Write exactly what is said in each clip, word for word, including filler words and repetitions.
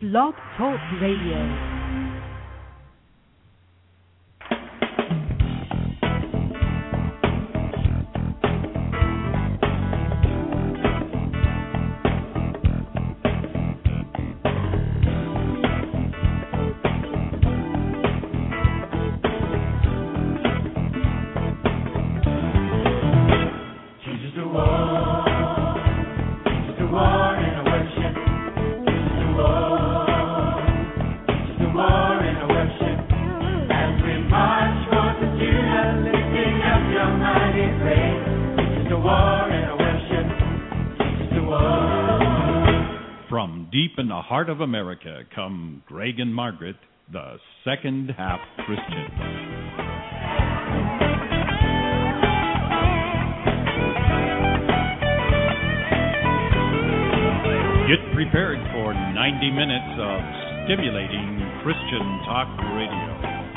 Blog Talk Radio. Heart of America, come Greg and Margaret, the second half Christians. Get prepared for ninety minutes of stimulating Christian talk radio.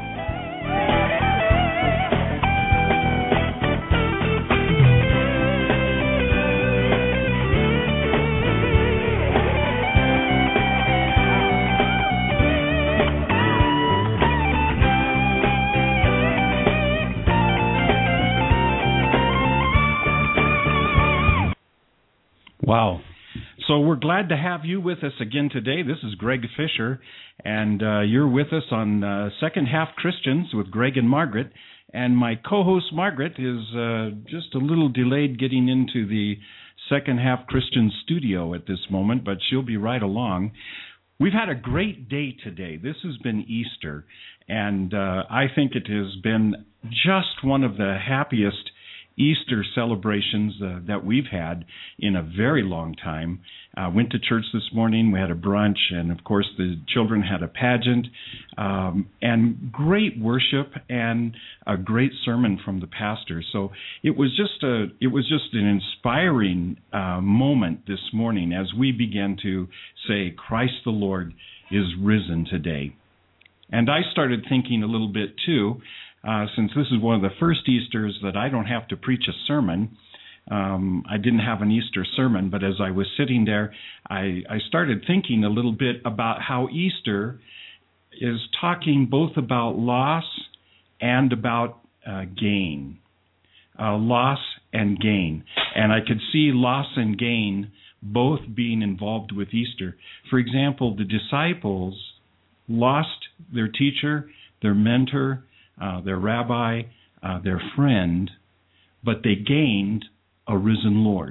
Wow. So we're glad to have you with us again today. This is Greg Fisher, and uh, you're with us on uh, Second Half Christians with Greg and Margaret. And my co-host Margaret is uh, just a little delayed getting into the Second Half Christian studio at this moment, but she'll be right along. We've had a great day today. This has been Easter, and uh, I think it has been just one of the happiest Easter celebrations uh, that we've had in a very long time. Uh, went to church this morning. We had a brunch, and of course the children had a pageant, um, and great worship and a great sermon from the pastor. So it was just a it was just an inspiring uh, moment this morning as we began to say, "Christ the Lord is risen today." And I started thinking a little bit too. Uh, since this is one of the first Easters that I don't have to preach a sermon, um, I didn't have an Easter sermon, but as I was sitting there, I, I started thinking a little bit about how Easter is talking both about loss and about uh, gain. Uh, loss and gain. And I could see loss and gain both being involved with Easter. For example, the disciples lost their teacher, their mentor, Uh, their rabbi, uh, their friend, but they gained a risen Lord.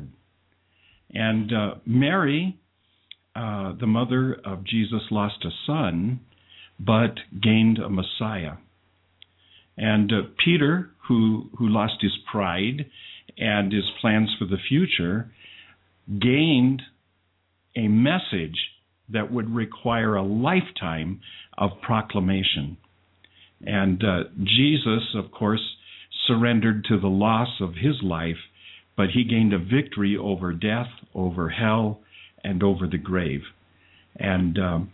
And uh, Mary, uh, the mother of Jesus, lost a son, but gained a Messiah. And uh, Peter, who, who lost his pride and his plans for the future, gained a message that would require a lifetime of proclamation. And uh, Jesus, of course, surrendered to the loss of his life, but he gained a victory over death, over hell, and over the grave. And um,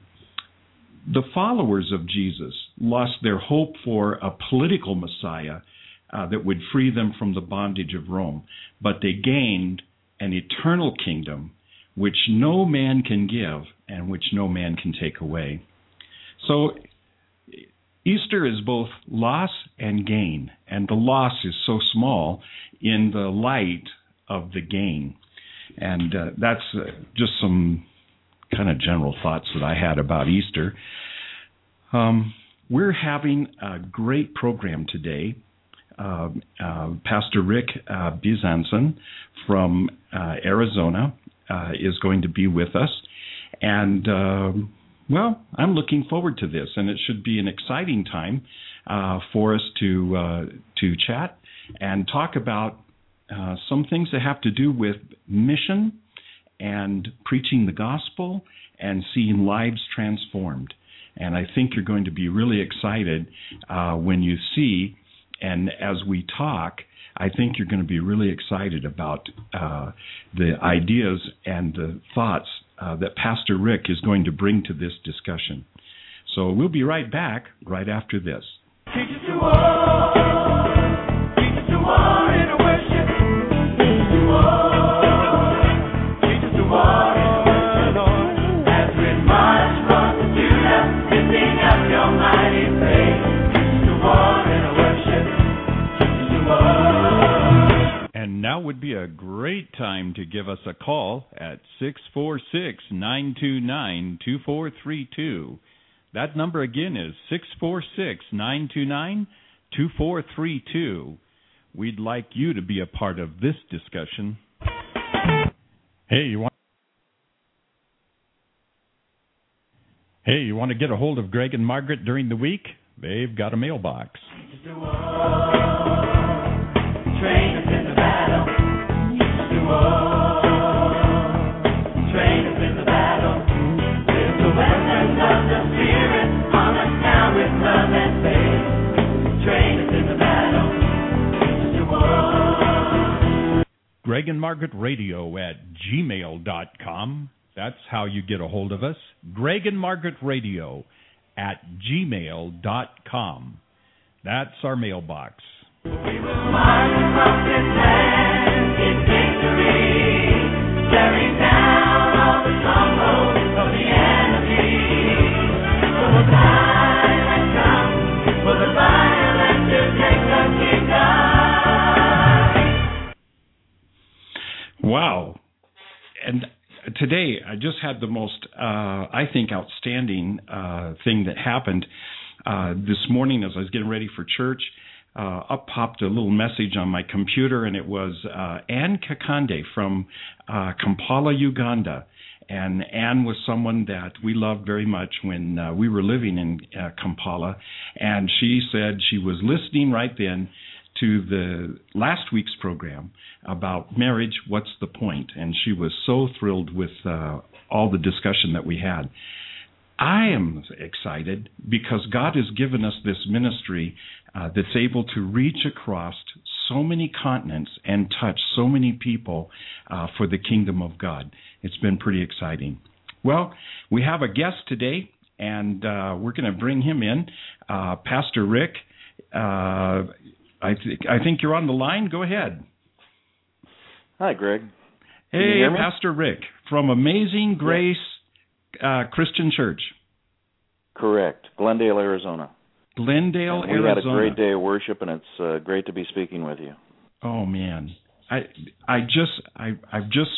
the followers of Jesus lost their hope for a political Messiah uh, that would free them from the bondage of Rome, but they gained an eternal kingdom which no man can give and which no man can take away. So Easter is both loss and gain, and the loss is so small in the light of the gain. And uh, that's uh, just some kind of general thoughts that I had about Easter. Um, we're having a great program today. Uh, uh, Pastor Rick uh, Bizanson from uh, Arizona uh, is going to be with us, and uh, Well, I'm looking forward to this, and it should be an exciting time uh, for us to uh, to chat and talk about uh, some things that have to do with mission and preaching the gospel and seeing lives transformed. And I think you're going to be really excited uh, when you see, and as we talk, I think you're going to be really excited about uh, the ideas and the thoughts Uh, that Pastor Rick is going to bring to this discussion. So we'll be right back right after this. Teach us to war, teach us to war in a worship, teach us to war, teach us to war in a worship, as we march from would be a great time to give us a call at six four six, nine two nine, two four three two. That number again is six four six, nine two nine, two four three two. We'd like you to be a part of this discussion. Hey, you want Hey, you want to get a hold of Greg and Margaret during the week? They've got a mailbox. Train us in the battle. Mister War. Train us in the battle. With the weapons of the Spirit, arm us now with love and faith. Train us in the battle. Mister War. Greg and Margaret Radio at gmail dot com. That's how you get a hold of us. Greg and Margaret Radio at gmail dot com. That's our mailbox. We will march across this land in victory, tearing down all the strongholds of the enemy. For the time has come for the violent to take the kingdom. Wow. And today, I just had the most, uh, I think, outstanding uh, thing that happened uh, this morning as I was getting ready for church. Uh, up popped a little message on my computer, and it was uh, Anne Kakande from uh, Kampala, Uganda. And Anne was someone that we loved very much when uh, we were living in uh, Kampala. And she said she was listening right then to the last week's program about marriage, what's the point? And she was so thrilled with uh, all the discussion that we had. I am excited because God has given us this ministry uh, that's able to reach across so many continents and touch so many people uh, for the kingdom of God. It's been pretty exciting. Well, we have a guest today, and uh, we're going to bring him in. Uh, Pastor Rick, uh, I, th- I think you're on the line. Go ahead. Hi, Greg. Can Hey, you hear me? Pastor Rick from Amazing Grace uh, Christian Church. Correct. Glendale, Arizona. Glendale, and we Arizona. had a great day of worship, and it's uh, great to be speaking with you. Oh man, I I just I I've just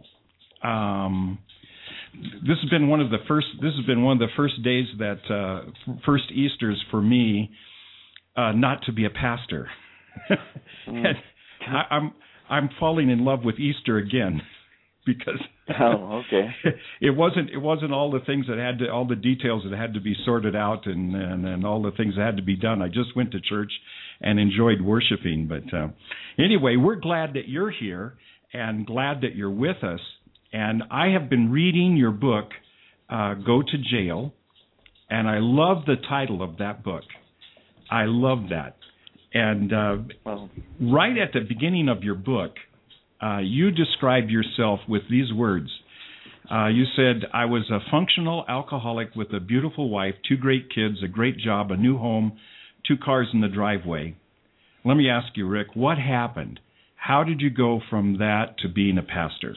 um this has been one of the first this has been one of the first days that uh, first Easters for me uh, not to be a pastor. mm. and I, I'm I'm falling in love with Easter again. Because oh, okay. it wasn't it wasn't all the things that had to all the details that had to be sorted out and, and, and all the things that had to be done. I just went to church and enjoyed worshiping. But uh, anyway, we're glad that you're here and glad that you're with us. And I have been reading your book, uh, Go to Jail, and I love the title of that book. I love that. And uh, well, right at the beginning of your book, Uh, you described yourself with these words. Uh, you said, I was a functional alcoholic with a beautiful wife, two great kids, a great job, a new home, two cars in the driveway. Let me ask you, Rick, what happened? How did you go from that to being a pastor?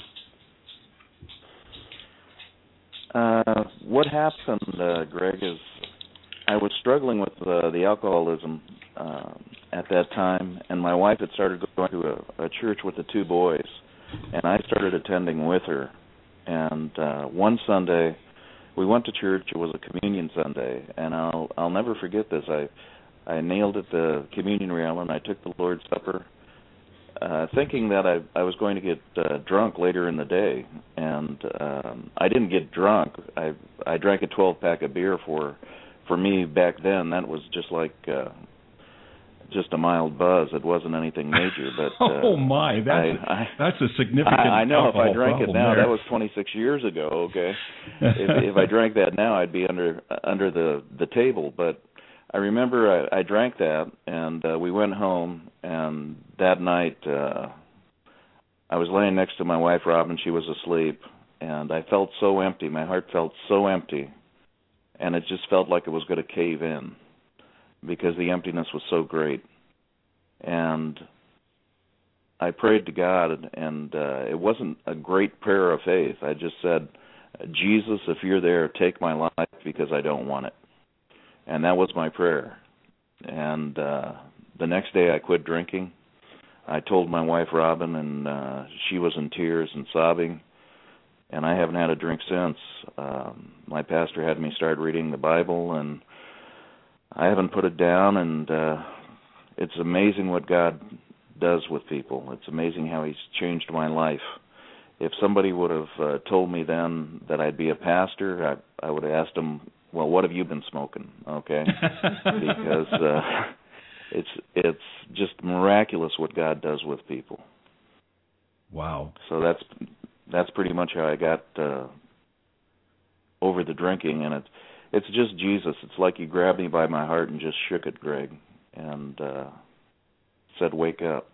Uh, what happened, uh, Greg, is I was struggling with uh, the alcoholism uh, at that time, and my wife had started going to a, a church with the two boys, and I started attending with her. And uh, one Sunday, we went to church. It was a communion Sunday, and I'll I'll never forget this. I I nailed at the communion rail, and I took the Lord's Supper, uh, thinking that I I was going to get uh, drunk later in the day, and um, I didn't get drunk. I I drank a twelve pack of beer for. For me back then, that was just like uh, just a mild buzz. It wasn't anything major. But uh, oh my, that's I, I, that's a significant. I, I know if I drank it now, there. that was twenty-six years ago. Okay, if, if I drank that now, I'd be under under the the table. But I remember I, I drank that, and uh, we went home. And that night, uh, I was laying next to my wife, Robin. She was asleep, and I felt so empty. My heart felt so empty. And it just felt like it was going to cave in because the emptiness was so great. And I prayed to God, and uh, it wasn't a great prayer of faith. I just said, Jesus, if you're there, take my life because I don't want it. And that was my prayer. And uh, the next day I quit drinking. I told my wife Robin, and uh, she was in tears and sobbing. And I haven't had a drink since. Um, my pastor had me start reading the Bible, and I haven't put it down. And uh, it's amazing what God does with people. It's amazing how He's changed my life. If somebody would have uh, told me then that I'd be a pastor, I, I would have asked them, "Well, what have you been smoking?" Okay, because uh, it's it's just miraculous what God does with people. Wow. So that's that's pretty much how I got uh, over the drinking, and it's it's just Jesus. It's like He grabbed me by my heart and just shook it, Greg, and uh, said, "Wake up."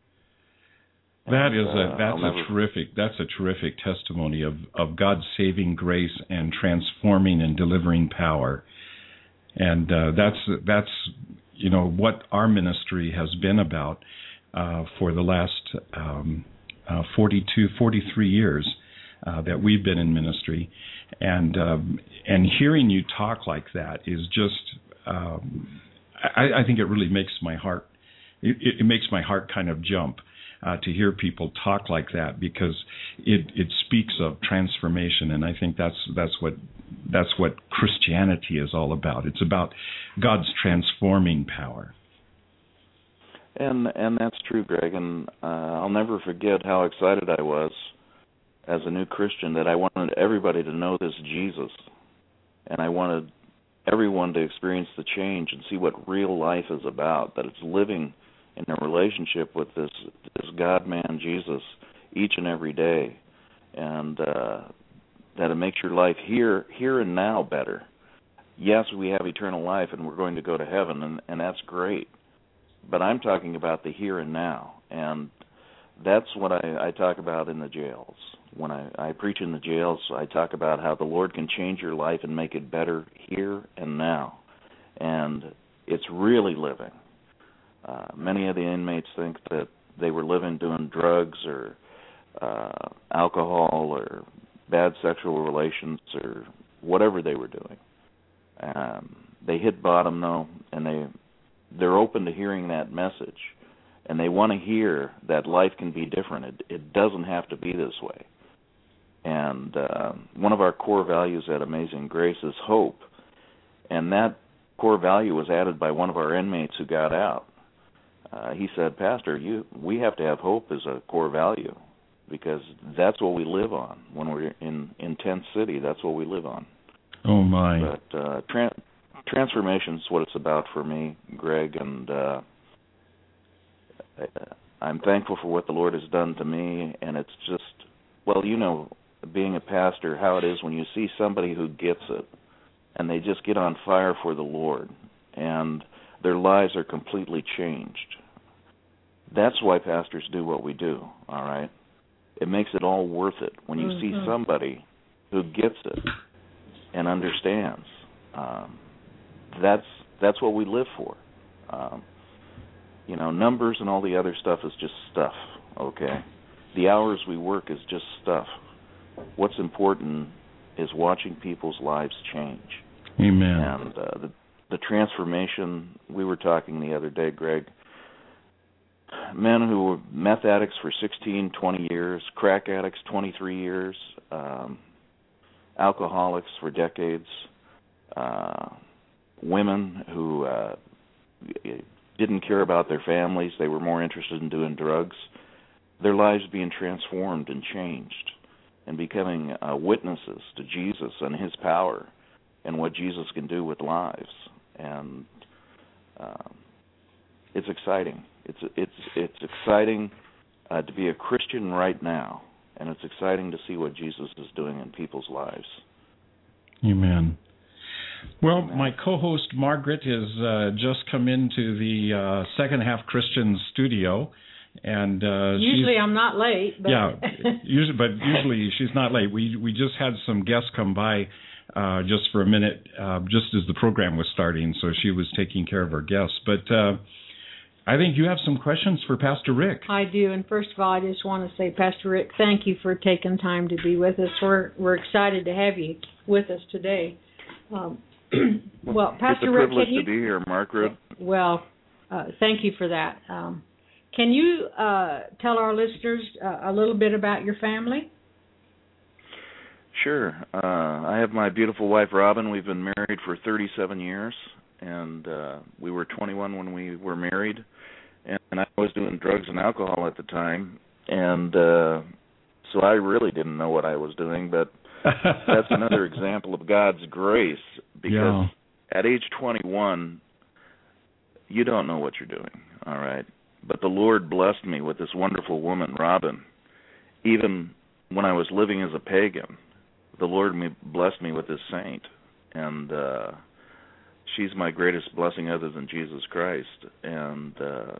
That is uh, a that's I'll never... a terrific that's a terrific testimony of, of God's saving grace and transforming and delivering power, and uh, that's that's you know what our ministry has been about uh, for the last um, uh, forty-two, forty-three years uh, that we've been in ministry, and um, and hearing you talk like that is just um, I, I think it really makes my heart it, it makes my heart kind of jump. Uh, to hear people talk like that, because it, it speaks of transformation, and I think that's that's what that's what Christianity is all about. It's about God's transforming power. And and that's true, Greg. And uh, I'll never forget how excited I was as a new Christian that I wanted everybody to know this Jesus, and I wanted everyone to experience the change and see what real life is about. That it's living in a relationship with this this God-man Jesus each and every day, and uh, that it makes your life here here and now better. Yes, we have eternal life, and we're going to go to heaven, and, and that's great. But I'm talking about the here and now, and that's what I, I talk about in the jails. When I, I preach in the jails, I talk about how the Lord can change your life and make it better here and now, and it's really living. Uh, many of the inmates think that they were living doing drugs or uh, alcohol or bad sexual relations or whatever they were doing. Um, they hit bottom, though, and they, they're open to hearing that message. And they want to hear that life can be different. It, it doesn't have to be this way. And uh, one of our core values at Amazing Grace is hope. And that core value was added by one of our inmates who got out. Uh, he said, "Pastor, you, we have to have hope as a core value because that's what we live on when we're in, in Tent City. That's what we live on." Oh, my. But uh, tra- transformation is what it's about for me, Greg, and uh, I'm thankful for what the Lord has done to me, and it's just, well, you know, being a pastor, how it is when you see somebody who gets it, and they just get on fire for the Lord, and their lives are completely changed. That's why pastors do what we do, all right? It makes it all worth it when you mm-hmm. see somebody who gets it and understands. Um, that's that's what we live for. Um, you know, numbers and all the other stuff is just stuff, okay? The hours we work is just stuff. What's important is watching people's lives change. Amen. And uh, the The transformation, we were talking the other day, Greg, men who were meth addicts for sixteen, twenty years, crack addicts twenty-three years, um, alcoholics for decades, uh, women who uh, didn't care about their families, they were more interested in doing drugs, their lives being transformed and changed and becoming uh, witnesses to Jesus and His power and what Jesus can do with lives. And um, it's exciting. It's it's it's exciting uh, to be a Christian right now, and it's exciting to see what Jesus is doing in people's lives. Amen. Well, Amen. My co-host Margaret has uh, just come into the uh, Second Half Christian studio, and uh, usually I'm not late. But yeah, usually, but usually she's not late. We we just had some guests come by. Uh, just for a minute, uh, just as the program was starting, so she was taking care of our guests. But uh, I think you have some questions for Pastor Rick. I do, and first of all, I just want to say, Pastor Rick, thank you for taking time to be with us. We're we're excited to have you with us today. Um, well, Pastor Rick, Rick, it's a privilege can you, to be here, Margaret. Well, uh, thank you for that. Um, Can you uh, tell our listeners uh, a little bit about your family? Sure. Uh, I have my beautiful wife, Robin. We've been married for thirty-seven years, and uh, we were twenty-one when we were married. And I was doing drugs and alcohol at the time, and uh, so I really didn't know what I was doing, but that's another example of God's grace, because yeah. at age twenty-one, you don't know what you're doing, all right? But the Lord blessed me with this wonderful woman, Robin. Even when I was living as a pagan, the Lord me, blessed me with this saint, and uh, she's my greatest blessing other than Jesus Christ. And uh,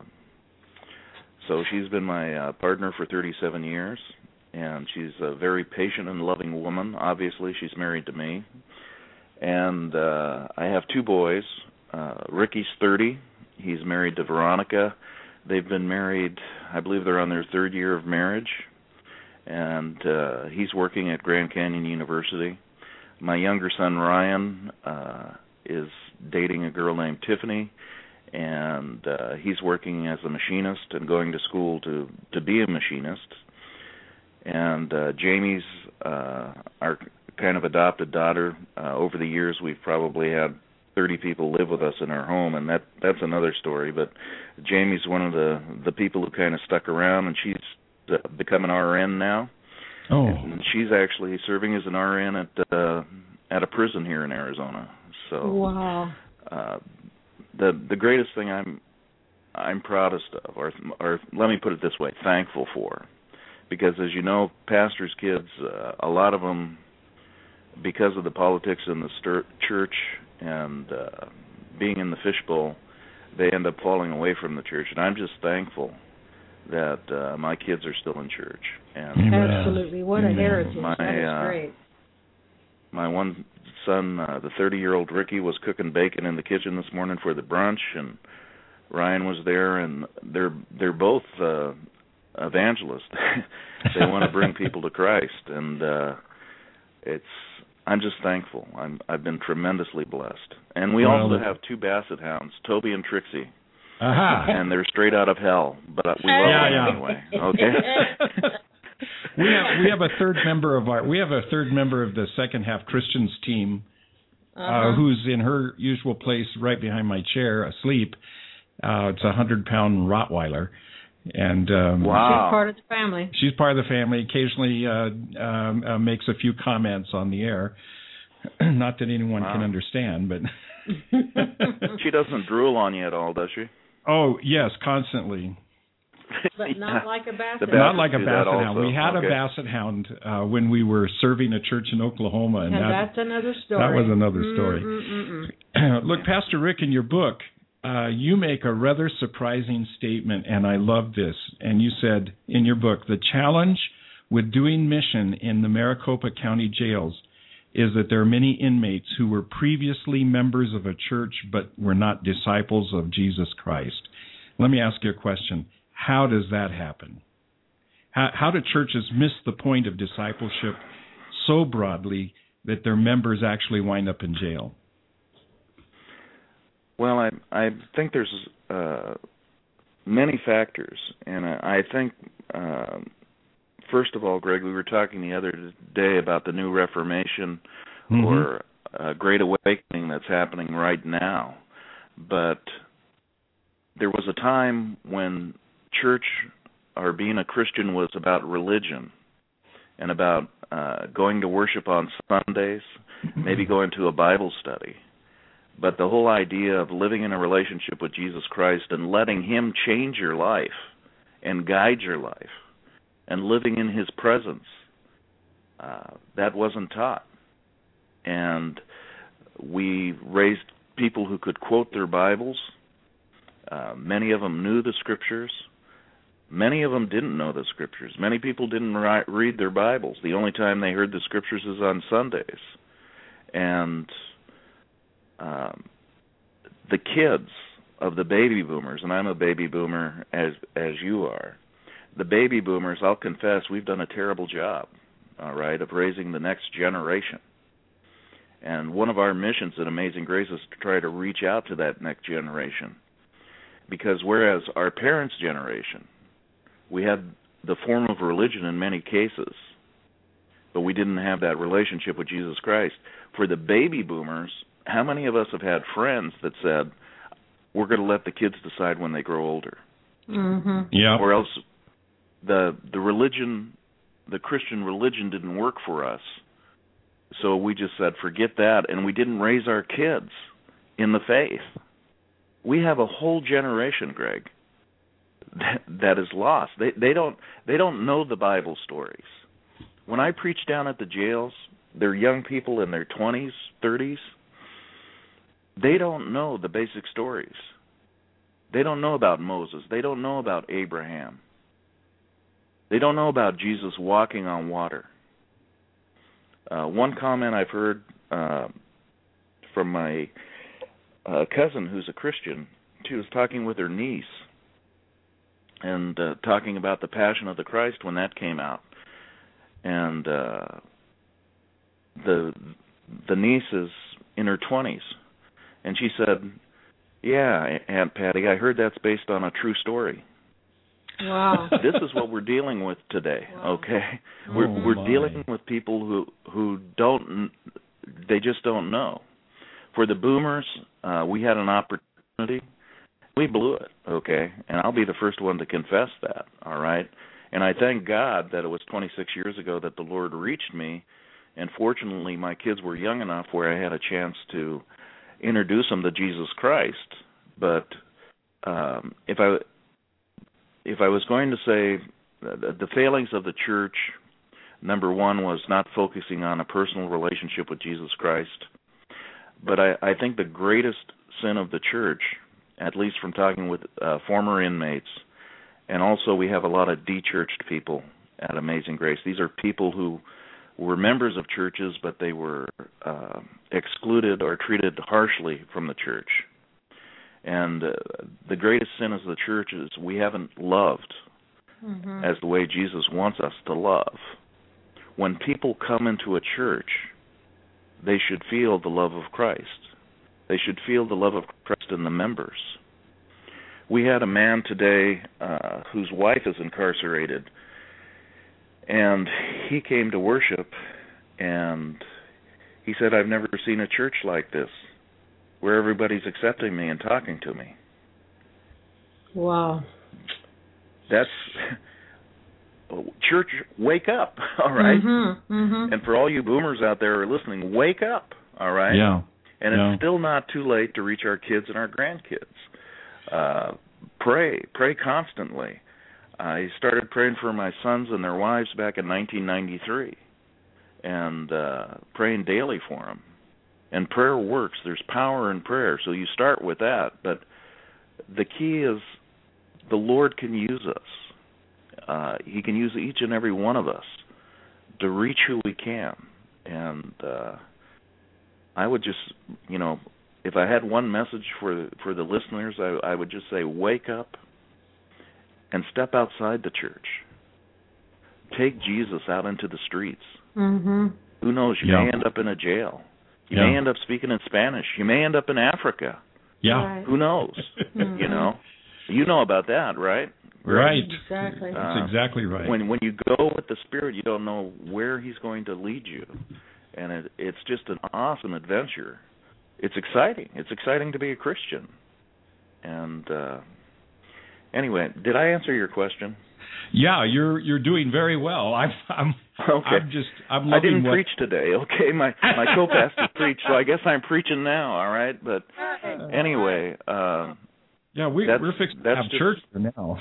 so she's been my uh, partner for thirty-seven years, and she's a very patient and loving woman. Obviously, she's married to me. And uh, I have two boys. Uh, Ricky's thirty. He's married to Veronica. They've been married, I believe they're on their third year of marriage. And uh, he's working at Grand Canyon University. My younger son, Ryan, uh, is dating a girl named Tiffany, and uh, he's working as a machinist and going to school to, to be a machinist. And uh, Jamie's uh, our kind of adopted daughter. Uh, over the years, we've probably had thirty people live with us in our home, and that that's another story. But Jamie's one of the, the people who kind of stuck around, and she's uh, become an R N now. Oh. And she's actually serving as an R N at uh, at a prison here in Arizona. So wow. Uh, the the greatest thing I'm I'm proudest of, or, or let me put it this way, thankful for, because as you know, pastors' kids, uh, a lot of them, because of the politics in the stir- church and uh, being in the fishbowl, they end up falling away from the church. And I'm just thankful that uh, my kids are still in church. And absolutely, what a Amen. heritage! My, that is uh, great. My one son, uh, the thirty-year-old Ricky, was cooking bacon in the kitchen this morning for the brunch, and Ryan was there, and they're they're both uh, evangelists. They want to bring people to Christ, and uh, it's. I'm just thankful. I'm, I've been tremendously blessed. And we well, also have two basset hounds, Toby and Trixie. Aha. And they're straight out of hell, but we love yeah, them yeah. anyway. Okay. we have we have a third member of our we have a third member of the Second Half Christians team, uh-huh. uh, who's in her usual place right behind my chair, asleep. Uh, it's a hundred pound Rottweiler. And um, wow. She's part of the family. She's part of the family. Occasionally uh, um, uh, makes a few comments on the air. Not that anyone wow. can understand, but she doesn't drool on you at all, does she? Oh yes, constantly. But not yeah. like a basset. Not like a basset hound. We had okay. a basset hound uh, when we were serving a church in Oklahoma, and, and that, that's another story. That was another story. Mm-mm-mm-mm. Look, Pastor Rick, in your book, Uh, you make a rather surprising statement, and I love this. And you said in your book, the challenge with doing mission in the Maricopa County jails is that there are many inmates who were previously members of a church but were not disciples of Jesus Christ. Let me ask you a question. How does that happen? How, how do churches miss the point of discipleship so broadly that their members actually wind up in jail? Well, I I think there's uh, many factors, and I, I think uh, first of all, Greg, we were talking the other day about the new Reformation mm-hmm. or uh, Great Awakening that's happening right now, but there was a time when church or being a Christian was about religion and about uh, going to worship on Sundays, mm-hmm. maybe going to a Bible study. But the whole idea of living in a relationship with Jesus Christ and letting Him change your life and guide your life and living in His presence, uh, that wasn't taught. And we raised people who could quote their Bibles. Uh, many of them knew the Scriptures. Many of them didn't know the Scriptures. Many people didn't ri- read their Bibles. The only time they heard the Scriptures is on Sundays. And Um, the kids of the baby boomers, and I'm a baby boomer as as you are, the baby boomers, I'll confess, we've done a terrible job, all right, of raising the next generation. And one of our missions at Amazing Grace is to try to reach out to that next generation. because whereas our parents' generation, we had the form of religion in many cases, but we didn't have that relationship with Jesus Christ. For the baby boomers, how many of us have had friends that said, we're going to let the kids decide when they grow older? Mm-hmm. Yeah. Or else the the religion, the Christian religion didn't work for us. So we just said, forget that, and we didn't raise our kids in the faith. We have a whole generation, Greg, that, that is lost. They they don't they don't know the Bible stories. When I preach down at the jails, they're young people in their twenties, thirties. They don't know the basic stories. They don't know about Moses. They don't know about Abraham. They don't know about Jesus walking on water. Uh, one comment I've heard uh, from my uh, cousin who's a Christian, she was talking with her niece and uh, talking about the Passion of the Christ when that came out. And uh, the the niece is in her twenties. And she said, yeah, Aunt Patty, I heard that's based on a true story. Wow. This is what we're dealing with today, Wow. okay? Oh, We're we're my. dealing with people who who don't, they just don't know. For the boomers, uh, we had an opportunity. We blew it, okay? And I'll be the first one to confess that, all right? And I thank God that it was twenty-six years ago that the Lord reached me, and fortunately my kids were young enough where I had a chance to introduce them to Jesus Christ. But um, if I if I was going to say the, the failings of the church, number one was not focusing on a personal relationship with Jesus Christ. But I, I think the greatest sin of the church, at least from talking with uh, former inmates, and also we have a lot of de-churched people at Amazing Grace. These are people who were members of churches, but they were uh, excluded or treated harshly from the church. And uh, the greatest sin of the church is we haven't loved Mm-hmm. as the way Jesus wants us to love. When people come into a church, they should feel the love of Christ. They should feel the love of Christ in the members. We had a man today uh, whose wife is incarcerated, and he came to worship, and he said, I've never seen a church like this, where everybody's accepting me and talking to me. Wow. That's, church, wake up, all right? Mm-hmm. Mm-hmm. And for all you boomers out there who are listening, wake up, all right? Yeah. And yeah. it's still not too late to reach our kids and our grandkids. Uh, pray, pray constantly. I started praying for my sons and their wives back in nineteen ninety-three, and uh, praying daily for them. And prayer works. There's power in prayer, so you start with that. But the key is the Lord can use us. Uh, he can use each and every one of us to reach who we can. And uh, I would just, you know, if I had one message for for the listeners, I, I would just say, wake up and step outside the church. Take Jesus out into the streets. Mm-hmm. Who knows? You Yeah. may end up in a jail. You Yeah. may end up speaking in Spanish. You may end up in Africa. Yeah. Right. Who knows? Mhm. You know, you know about that, right? Right. Exactly. Uh, That's exactly right. When when you go with the Spirit, you don't know where He's going to lead you, and it, it's just an awesome adventure. It's exciting. It's exciting to be a Christian. And uh, anyway, did I answer your question? Yeah, you're you're doing very well. I'm I'm Okay. I'm just I'm loving I didn't what, preach today. Okay, my my co-pastor preached, so I guess I'm preaching now. All right, but anyway, uh, Yeah, we that's- we're fixing to that's have just- church for now.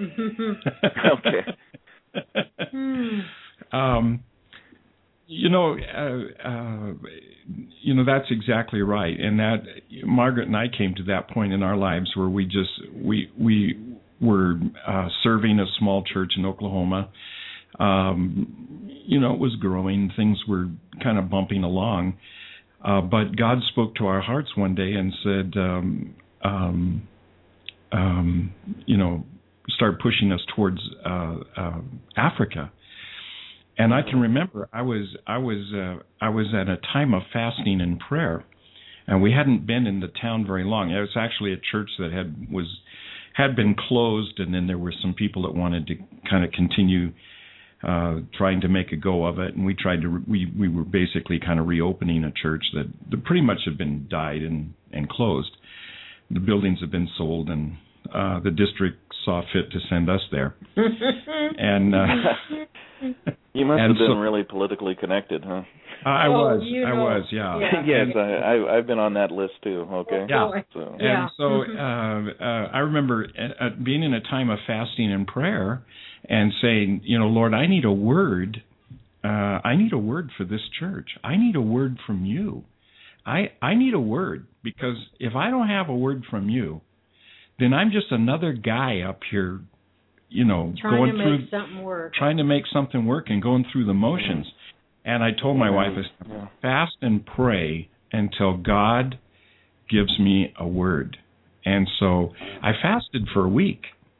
Okay. um, you know, uh, uh, you know that's exactly right, and that Margaret and I came to that point in our lives where we just we we were uh, serving a small church in Oklahoma. Um, you know, it was growing; things were kind of bumping along, uh, but God spoke to our hearts one day and said, um, um, um, you know. Started pushing us towards uh, uh, Africa, and I can remember I was I was uh, I was at a time of fasting and prayer, and we hadn't been in the town very long. It was actually a church that had was had been closed, and then there were some people that wanted to kind of continue uh, trying to make a go of it, and we tried to. Re- we we were basically kind of reopening a church that, that pretty much had been died and and closed. The buildings have been sold, and uh, the district saw fit to send us there. and uh, you must and have been so, really politically connected, huh? I Oh, was, you I know. was, yeah. Yeah. Yes, I, I, I've been on that list too. Okay. Yeah. So. And Yeah. so uh, uh, I remember uh, being in a time of fasting and prayer and saying, you know, Lord, I need a word. Uh, I need a word for this church. I need a word from you. I I need a word, because if I don't have a word from you, then I'm just another guy up here, you know, Trying going to through, make something work. trying to make something work and going through the motions. And I told my wife, I said, Yeah. fast and pray until God gives me a word. And so I fasted for a week.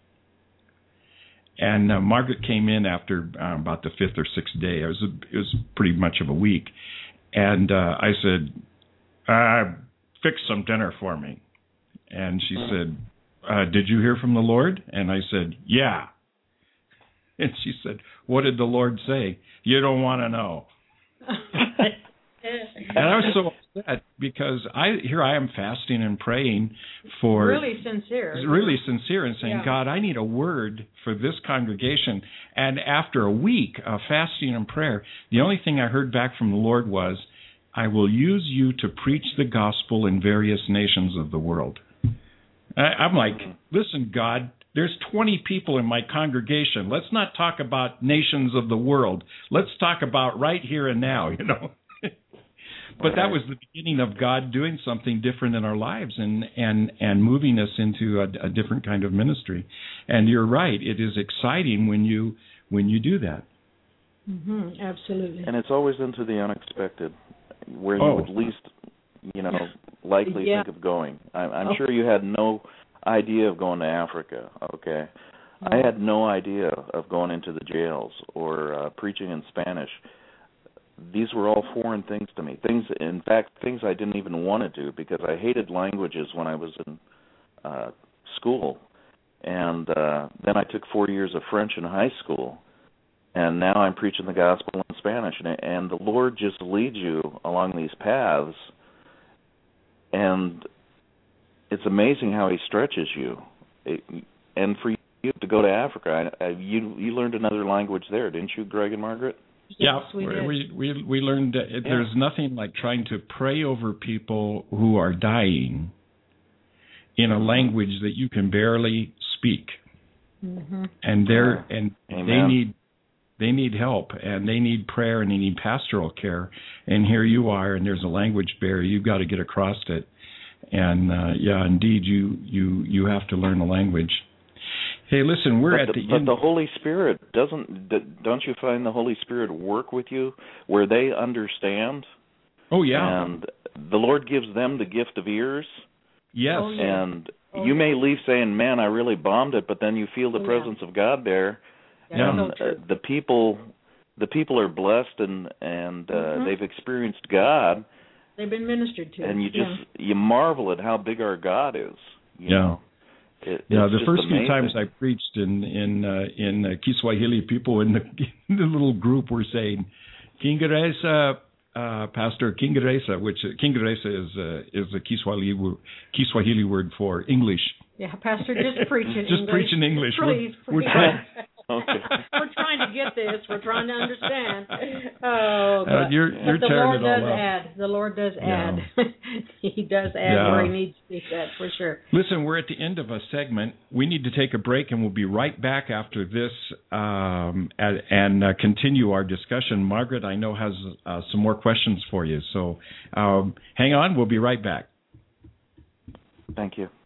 And uh, Margaret came in after uh, about the fifth or sixth day. It was a, it was pretty much of a week. And uh, I said, uh, fix some dinner for me. And she said, uh, did you hear from the Lord? And I said, yeah. And she said, what did the Lord say? You don't want to know. And I was so upset because I here I am fasting and praying for really sincere. really sincere and saying, Yeah. God, I need a word for this congregation. And after a week of fasting and prayer, the only thing I heard back from the Lord was, I will use you to preach the gospel in various nations of the world. I, I'm like, listen, God, there's twenty people in my congregation. Let's not talk about nations of the world. Let's talk about right here and now, you know. But that was the beginning of God doing something different in our lives and and, and moving us into a, a different kind of ministry. And you're right, it is exciting when you when you do that. Mm-hmm, absolutely. And it's always into the unexpected, where Oh. you would least, you know, likely Yeah. think of going. I'm, I'm Oh. sure you had no idea of going to Africa, okay? I had no idea of going into the jails or uh, preaching in Spanish. These were all foreign things to me. Things, in fact, things I didn't even want to do because I hated languages when I was in uh, school. And uh, then I took four years of French in high school, and now I'm preaching the gospel in Spanish. And, and the Lord just leads you along these paths, and it's amazing how He stretches you. It, and for you to go to Africa, I, I, you you learned another language there, didn't you, Greg and Margaret? Yes, Yeah, we did. we we we learned that it, Yeah. there's nothing like trying to pray over people who are dying in a language that you can barely speak, Mm-hmm. and they're and Amen. they need they need help, and they need prayer, and they need pastoral care. And here you are, and there's a language barrier. You've got to get across it. And uh, yeah, indeed, you you you have to learn the language. Hey, listen, we're but at the, the but end. the Holy Spirit doesn't. d- Don't you find the Holy Spirit work with you where they understand? Oh yeah, And the Lord gives them the gift of ears. yes, Oh, yeah. And Oh, you yeah. may leave saying, "Man, I really bombed it," but then you feel the Oh, yeah. presence of God there, That's Yeah. and so uh, true. the people, the people are blessed, and and uh, Mhm. they've experienced God, They've been ministered to. and you just yeah. you marvel at how big our God is. You Yeah. know? It, Yeah, it's the just first amazing. few times I preached in in uh, in uh, Kiswahili, people in the, in the little group were saying, "Kingereza, uh, Pastor Kingereza," which uh, Kingereza is uh, is a Kiswahili wo- Kiswahili word for English. Yeah, Pastor, just preach in Just English. preach in English. We're- Please, we're please. trying- Okay. We're trying to get this. We're trying to understand. Oh, Uh, but, you're but you're the tearing Lord it all does up. add. The Lord does Yeah. add. He does add Yeah. where He needs to be said, for sure. Listen, we're at the end of a segment. We need to take a break, and we'll be right back after this um, and, and uh, continue our discussion. Margaret, I know, has uh, some more questions for you. So um, hang on. We'll be right back. Thank you.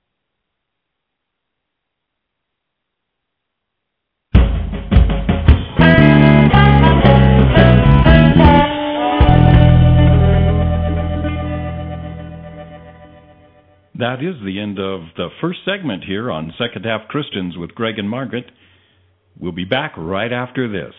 That is the end of the first segment here on Second Half Christians with Greg and Margaret. We'll be back right after this.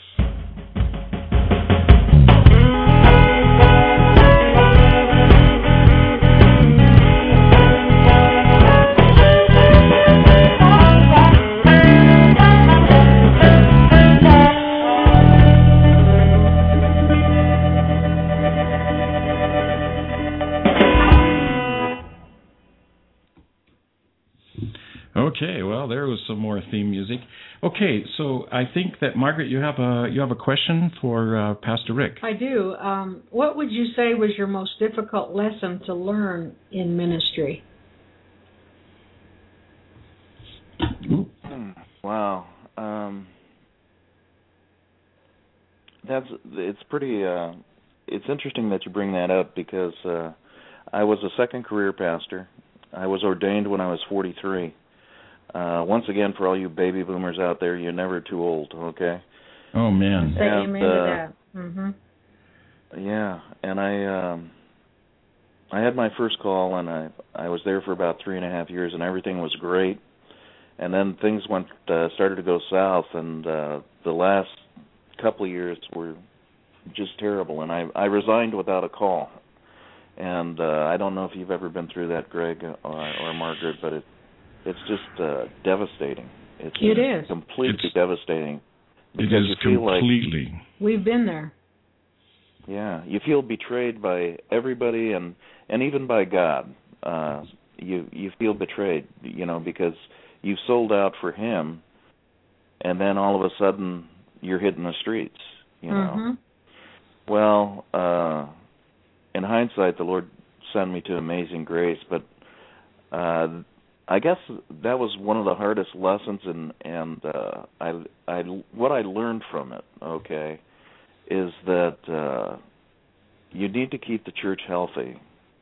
Okay, well, there was some more theme music. Okay, so I think that Margaret, you have a you have a question for uh, Pastor Rick. I do. Um, what would you say was your most difficult lesson to learn in ministry? Ooh. Wow, um, that's it's pretty. Uh, it's interesting that you bring that up because uh, I was a second career pastor. I was ordained when I was forty-three. Uh, once again, for all you baby boomers out there, you're never too old, okay? Oh, man. Say And, amen uh, to that. Mm-hmm. Yeah, and I um, I had my first call, and I I was there for about three and a half years, and everything was great. And then things went uh, started to go south, and uh, the last couple of years were just terrible. And I I resigned without a call. And uh, I don't know if you've ever been through that, Greg or, or Margaret, but it it's just uh, devastating. It's It is. completely It's, devastating. It Because is you feel completely. like, We've been there. yeah, you feel betrayed by everybody and and even by God. Uh, you you feel betrayed, you know, because you've sold out for Him, and then all of a sudden you're hitting the streets, you know. Mm-hmm. Well, uh, in hindsight, the Lord sent me to Amazing Grace, but uh, I guess that was one of the hardest lessons, and and uh, I I what I learned from it, okay, is that uh, you need to keep the church healthy,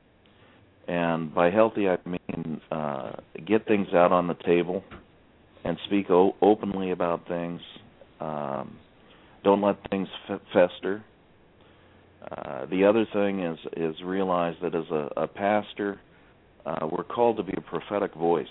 and by healthy I mean uh, get things out on the table, and speak o- openly about things. Um, don't let things f- fester. Uh, the other thing is is realize that as a, a pastor, uh, we're called to be a prophetic voice.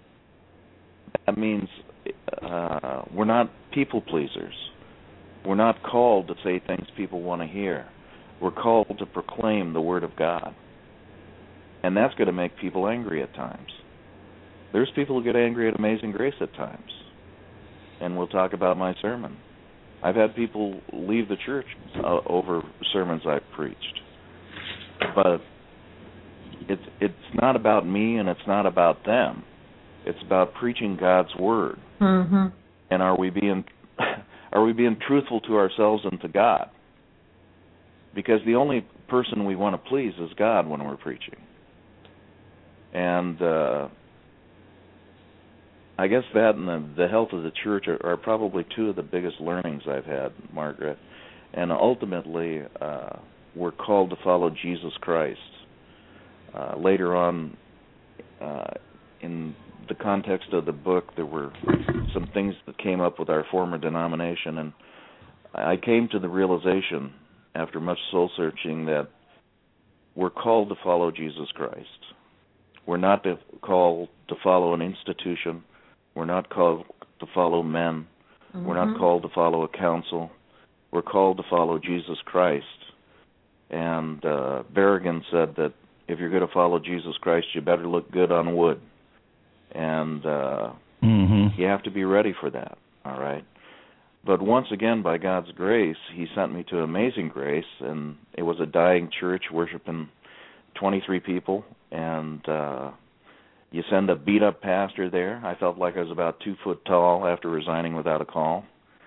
That means uh, we're not people pleasers. We're not called to say things people want to hear. We're called to proclaim the Word of God. And that's going to make people angry at times. There's people who get angry at Amazing Grace at times. And we'll talk about my sermon. I've had people leave the church uh, over sermons I've preached. But it's it's not about me and it's not about them. It's about preaching God's Word. Mm-hmm. And are we being are we being truthful to ourselves and to God? Because the only person we want to please is God when we're preaching. And uh, I guess that and the, the health of the church are, are probably two of the biggest learnings I've had, Margaret. And ultimately, uh, we're called to follow Jesus Christ. Uh, later on, uh, in the context of the book, there were some things that came up with our former denomination, and I came to the realization, after much soul-searching, that we're called to follow Jesus Christ. We're not to, called to follow an institution. We're not called to follow men. Mm-hmm. We're not called to follow a council. We're called to follow Jesus Christ. And uh, Berrigan said that if you're going to follow Jesus Christ, you better look good on wood. And uh, mm-hmm. you have to be ready for that, all right? But once again, by God's grace, He sent me to Amazing Grace, and it was a dying church worshiping twenty-three people, and uh, you send a beat-up pastor there. I felt like I was about two foot tall after resigning without a call.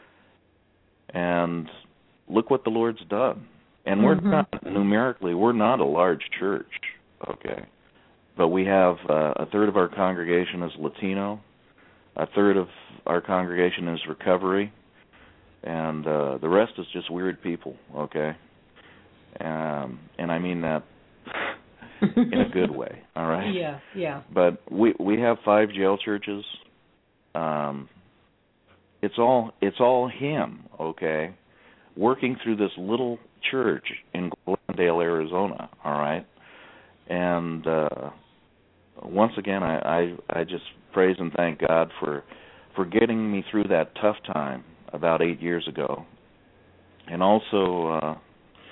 And look what the Lord's done. And we're mm-hmm. not, numerically, we're not a large church, okay? But we have uh, a third of our congregation is Latino, a third of our congregation is recovery, and uh, the rest is just weird people, okay? Um, and I mean that in a good way, all right? Yeah, yeah. But we we have five jail churches. Um, it's all it's all Him, okay? Working through this little church in Glendale, Arizona, all right? And uh, once again, I, I I just praise and thank God for for getting me through that tough time about eight years ago. And also, uh,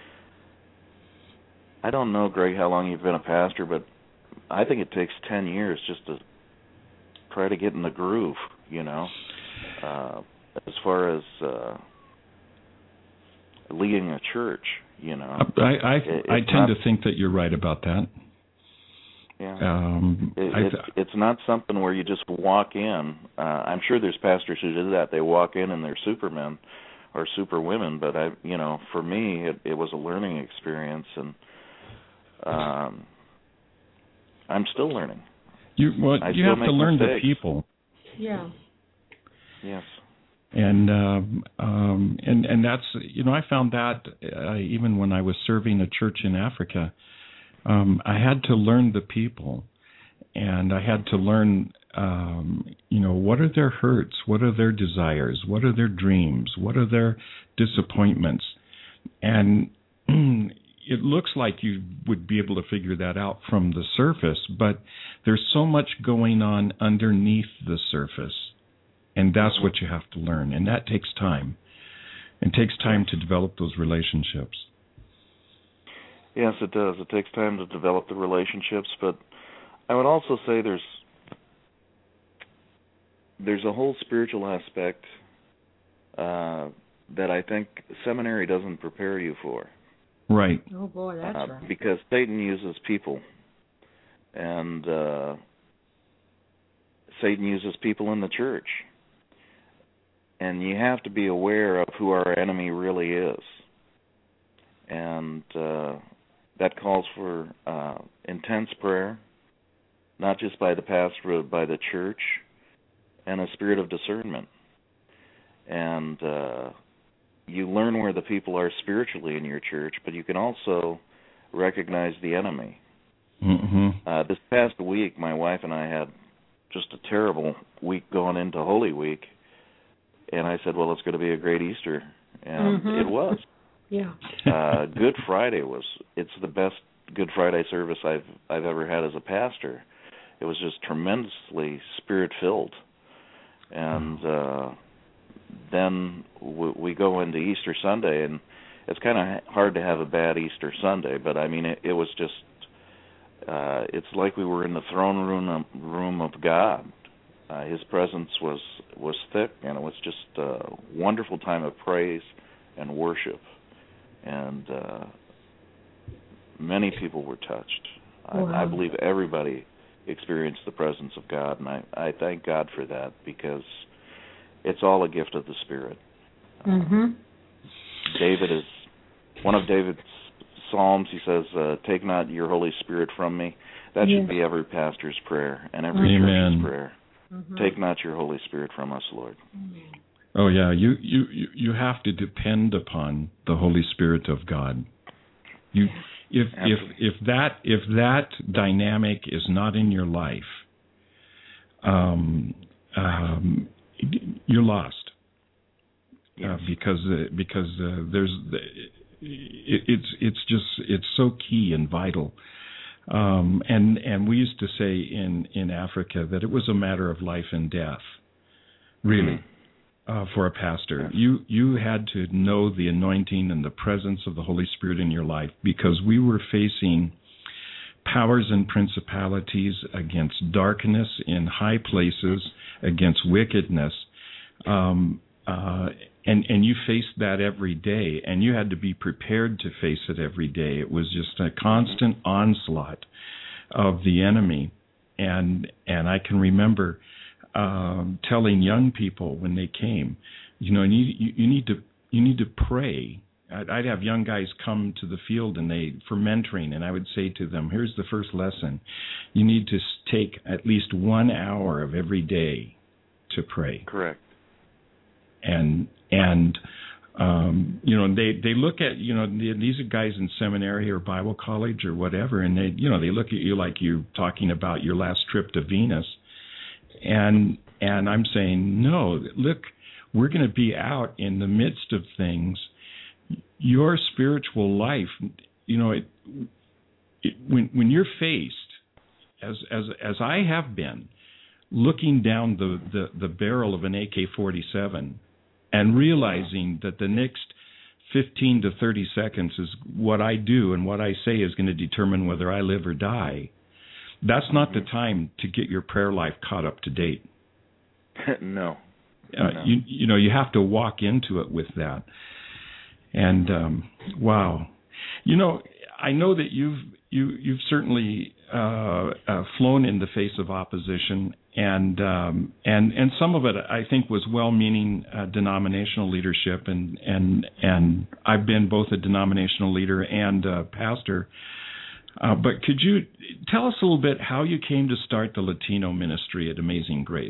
I don't know, Greg, how long you've been a pastor, but I think it takes ten years just to try to get in the groove, you know, uh, as far as uh, leading a church, you know. I I, it, I tend not, to think that you're right about that. Yeah. Um, it, I, it's, it's not something where you just walk in. Uh, I'm sure there's pastors who do that. They walk in and they're supermen or superwomen, but I, you know, for me, it, it was a learning experience, and um, I'm still learning. You well, I you still have to make learn mistakes. the people. Yeah. Yes. And um, um, and and that's, you know, I found that uh, even when I was serving a church in Africa, um, I had to learn the people, and I had to learn, um, you know, what are their hurts, what are their desires, what are their dreams, what are their disappointments, and it looks like you would be able to figure that out from the surface, but there's so much going on underneath the surface. And that's Mm-hmm. what you have to learn. And that takes time. It takes time to develop those relationships. Yes, it does. It takes time to develop the relationships, but I would also say there's there's a whole spiritual aspect uh, that I think seminary doesn't prepare you for. Right. Oh boy, that's uh, right. Because Satan uses people, and uh, Satan uses people in the church. And you have to be aware of who our enemy really is. And uh, that calls for uh, intense prayer, not just by the pastor, but by the church, and a spirit of discernment. And uh, you learn where the people are spiritually in your church, but you can also recognize the enemy. Mm-hmm. Uh, this past week, my wife and I had just a terrible week going into Holy Week. And I said, well, it's going to be a great Easter. And Mm-hmm. it was. Yeah. uh, Good Friday was, it's the best Good Friday service I've I've ever had as a pastor. It was just tremendously spirit-filled. And uh, then w- we go into Easter Sunday, and it's kind of hard to have a bad Easter Sunday, but I mean, it, it was just, uh, it's like we were in the throne room, room of God. Uh, his presence was, was thick, and it was just a wonderful time of praise and worship. And uh, many people were touched. Wow. I, I believe everybody experienced the presence of God, and I, I thank God for that, because it's all a gift of the Spirit. Mm-hmm. Uh, David is, one of David's Psalms, he says, uh, take not your Holy Spirit from me. That Yeah. should be every pastor's prayer and every Amen. church's prayer. Mm-hmm. Take not your Holy Spirit from us, Lord. Oh, yeah. You, you, you you have to depend upon the Holy Spirit of God. You, if if if that if that dynamic is not in your life, um, um, you're lost. Yes. Uh, because uh, because uh, there's it, it's it's just it's so key and vital. Um, and and we used to say in, in Africa that it was a matter of life and death, really, uh, for a pastor. You you had to know the anointing and the presence of the Holy Spirit in your life, because we were facing powers and principalities against darkness in high places, against wickedness, um, uh, and and you faced that every day, and you had to be prepared to face it every day. It was just a constant onslaught of the enemy, and and I can remember um, telling young people when they came, you know, you, you, you need to you need to pray. I'd, I'd have young guys come to the field and they for mentoring, and I would say to them, here's the first lesson: you need to take at least one hour of every day to pray. Correct. And and um, you know, they they look at, you know, these are guys in seminary or Bible college or whatever, and they, you know, they look at you like you're talking about your last trip to Venus, and and I'm saying, no, look, we're going to be out in the midst of things. Your spiritual life, you know, it, it, when when you're faced, as as as I have been, looking down the, the, the barrel of an A K forty-seven and realizing that the next fifteen to thirty seconds is what I do and what I say is going to determine whether I live or die, that's not the time to get your prayer life caught up to date. no. Uh, no. you you know, you have to walk into it with that. And um, wow, you know, I know that you've you you've certainly uh, uh, flown in the face of opposition, and um, and and some of it I think was well-meaning uh, denominational leadership, and and and I've been both a denominational leader and a pastor. Uh, but could you tell us a little bit how you came to start the Latino ministry at Amazing Grace?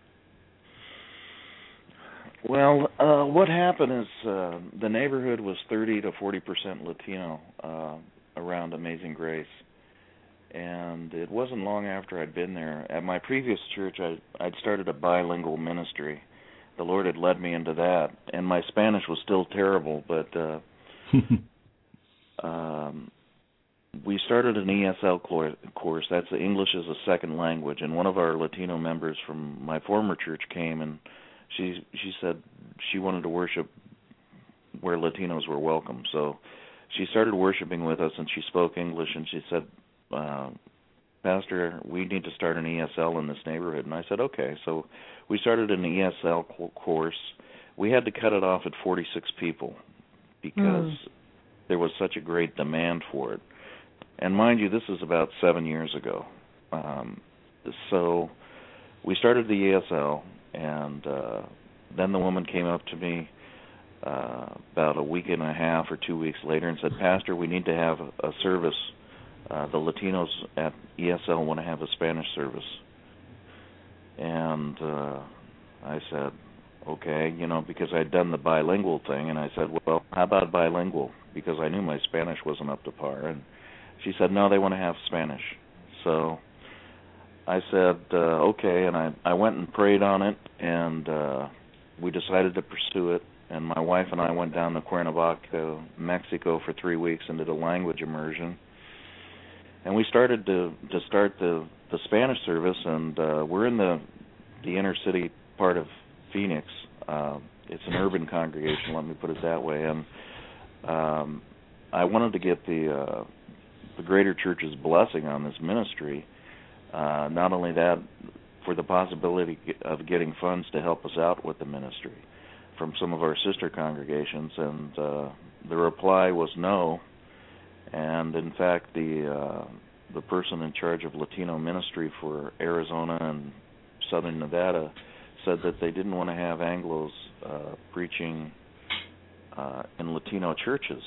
Well, uh, what happened is uh, the neighborhood was thirty to forty percent Latino uh, around Amazing Grace. And it wasn't long after I'd been there. At my previous church, I, I'd started a bilingual ministry. The Lord had led me into that. And my Spanish was still terrible, but uh, um, we started an E S L course. That's English as a second language. And one of our Latino members from my former church came, and she she said she wanted to worship where Latinos were welcome. So she started worshiping with us, and she spoke English, and she said, uh, Pastor, we need to start an E S L in this neighborhood. And I said, okay. So we started an E S L course. We had to cut it off at forty-six people because mm. there was such a great demand for it. And mind you, this is about seven years ago. Um, so we started the E S L, and uh, then the woman came up to me uh, about a week and a half or two weeks later and said, Pastor, we need to have a service. Uh, the Latinos at E S L want to have a Spanish service. And uh, I said, okay, you know, because I'd done the bilingual thing, and I said, well, how about bilingual? Because I knew my Spanish wasn't up to par. And she said, no, they want to have Spanish. So I said, uh, okay, and I, I went and prayed on it, and uh, we decided to pursue it. And my wife and I went down to Cuernavaca, Mexico for three weeks and did a language immersion. And we started to, to start the, the Spanish service, and uh, we're in the the inner city part of Phoenix. Uh, it's an urban congregation, let me put it that way. And um, I wanted to get the uh, the Greater Church's blessing on this ministry. Uh, not only that, for the possibility of getting funds to help us out with the ministry from some of our sister congregations, and uh, the reply was no. And in fact, the uh, the person in charge of Latino ministry for Arizona and Southern Nevada said that they didn't want to have Anglos uh, preaching uh, in Latino churches.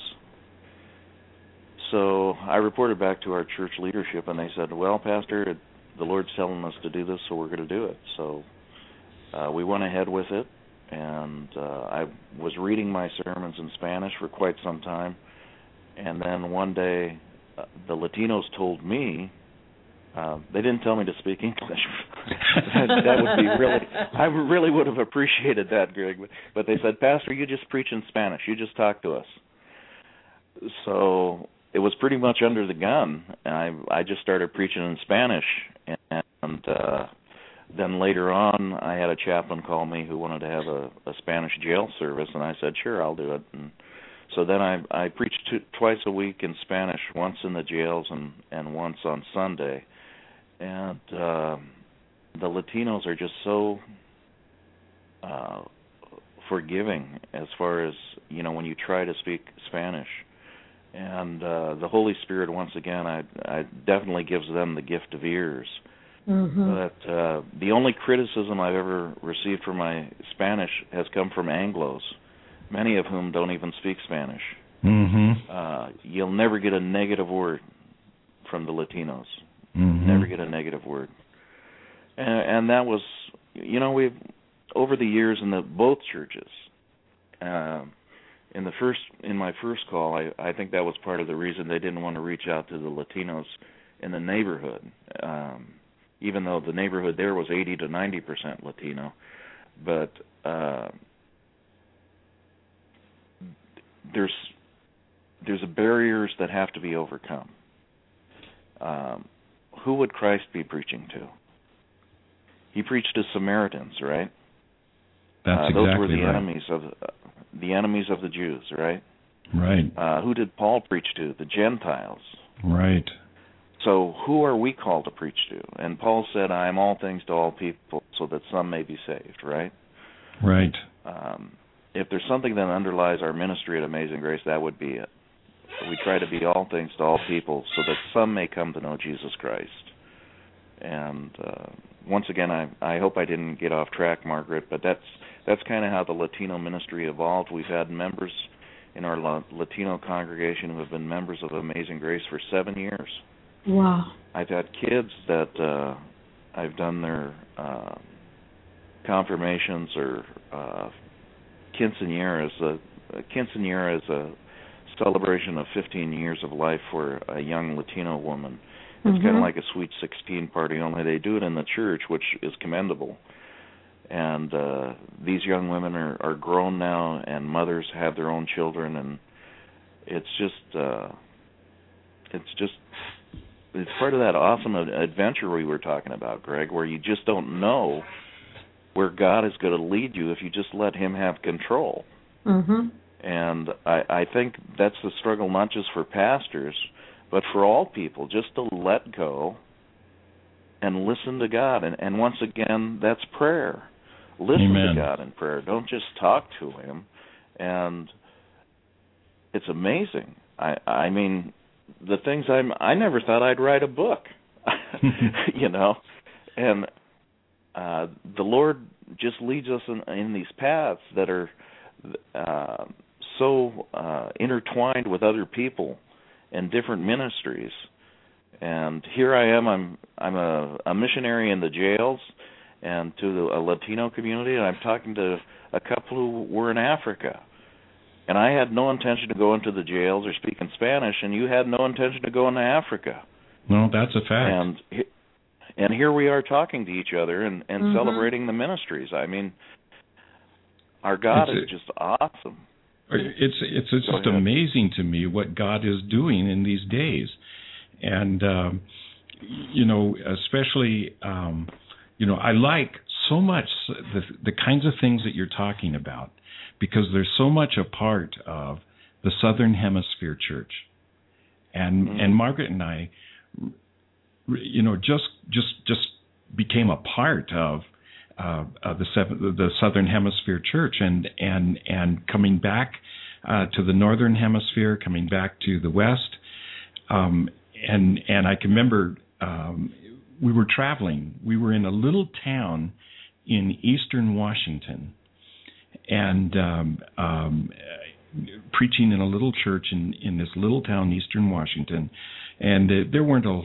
So I reported back to our church leadership, and they said, well, Pastor, the Lord's telling us to do this, so we're going to do it. So uh, we went ahead with it, and uh, I was reading my sermons in Spanish for quite some time, and then one day uh, the Latinos told me, uh, they didn't tell me to speak English. that, that would be really, I really would have appreciated that, Greg, but, but they said, Pastor, you just preach in Spanish, you just talk to us. So it was pretty much under the gun. I I just started preaching in Spanish, and, and uh, then later on, I had a chaplain call me who wanted to have a, a Spanish jail service, and I said, sure, I'll do it. And so then I I preached two, twice a week in Spanish, once in the jails and, and once on Sunday. And uh, the Latinos are just so uh, forgiving as far as, you know, when you try to speak Spanish. And uh, the Holy Spirit, once again, I, I definitely gives them the gift of ears. Mm-hmm. But uh, the only criticism I've ever received for my Spanish has come from Anglos, many of whom don't even speak Spanish. Mm-hmm. Uh, you'll never get a negative word from the Latinos. Mm-hmm. Never get a negative word. And, and that was, you know, we've over the years in the both churches. Uh, In the first, in my first call, I, I think that was part of the reason they didn't want to reach out to the Latinos in the neighborhood, um, even though the neighborhood there was eighty to ninety percent Latino. But uh, there's there's barriers that have to be overcome. Um, who would Christ be preaching to? He preached to Samaritans, right? That's uh, exactly those were the right. enemies of. Uh, the enemies of the Jews, right? Right. Uh, who did Paul preach to? The Gentiles. Right. So who are we called to preach to? And Paul said, I am all things to all people, so that some may be saved, right? Right. Um, if there's something that underlies our ministry at Amazing Grace, that would be it. we try to be all things to all people so that some may come to know Jesus Christ. And uh, once again, I, I hope I didn't get off track, Margaret, but that's that's kind of how the Latino ministry evolved. We've had members in our La- Latino congregation who have been members of Amazing Grace for seven years. Wow. I've had kids that uh, I've done their uh, confirmations or uh, quinceañeras. A, a quinceañera is a celebration of fifteen years of life for a young Latino woman. It's mm-hmm. kind of like a Sweet sixteen party, only they do it in the church, which is commendable. And uh, these young women are, are grown now, and mothers have their own children, and it's just, uh, it's just, it's part of that awesome adventure we were talking about, Greg, where you just don't know where God is going to lead you if you just let Him have control. Mm-hmm. And I, I think that's the struggle, not just for pastors, but for all people, just to let go and listen to God. And, and once again, that's prayer. Listen Amen. to God in prayer. Don't just talk to Him. And it's amazing. I, I mean, the things I'm, I never thought I'd write a book, you know. And uh, the Lord just leads us in, in these paths that are uh, so uh, intertwined with other people and different ministries. And here I am. I'm I'm a, a missionary in the jails and to the, a Latino community, and I'm talking to a couple who were in Africa. And I had no intention to go into the jails or speak in Spanish, and you had no intention to go into Africa. No, that's a fact. And and here we are talking to each other and, and mm-hmm. celebrating the ministries. I mean, our God it's, is just awesome. It's it's, it's just amazing to me what God is doing in these days. And, um, you know, especially, um, you know, I like so much the, the kinds of things that you're talking about because they're so much a part of the Southern Hemisphere Church. And mm-hmm. and Margaret and I, you know, just just just became a part of uh, uh, the seven, the Southern Hemisphere Church, and and and coming back uh, to the Northern Hemisphere, coming back to the West, um, and and I can remember um, we were traveling. We were in a little town in eastern Washington, and um, um, preaching in a little church in, in this little town, eastern Washington, and uh, there weren't a,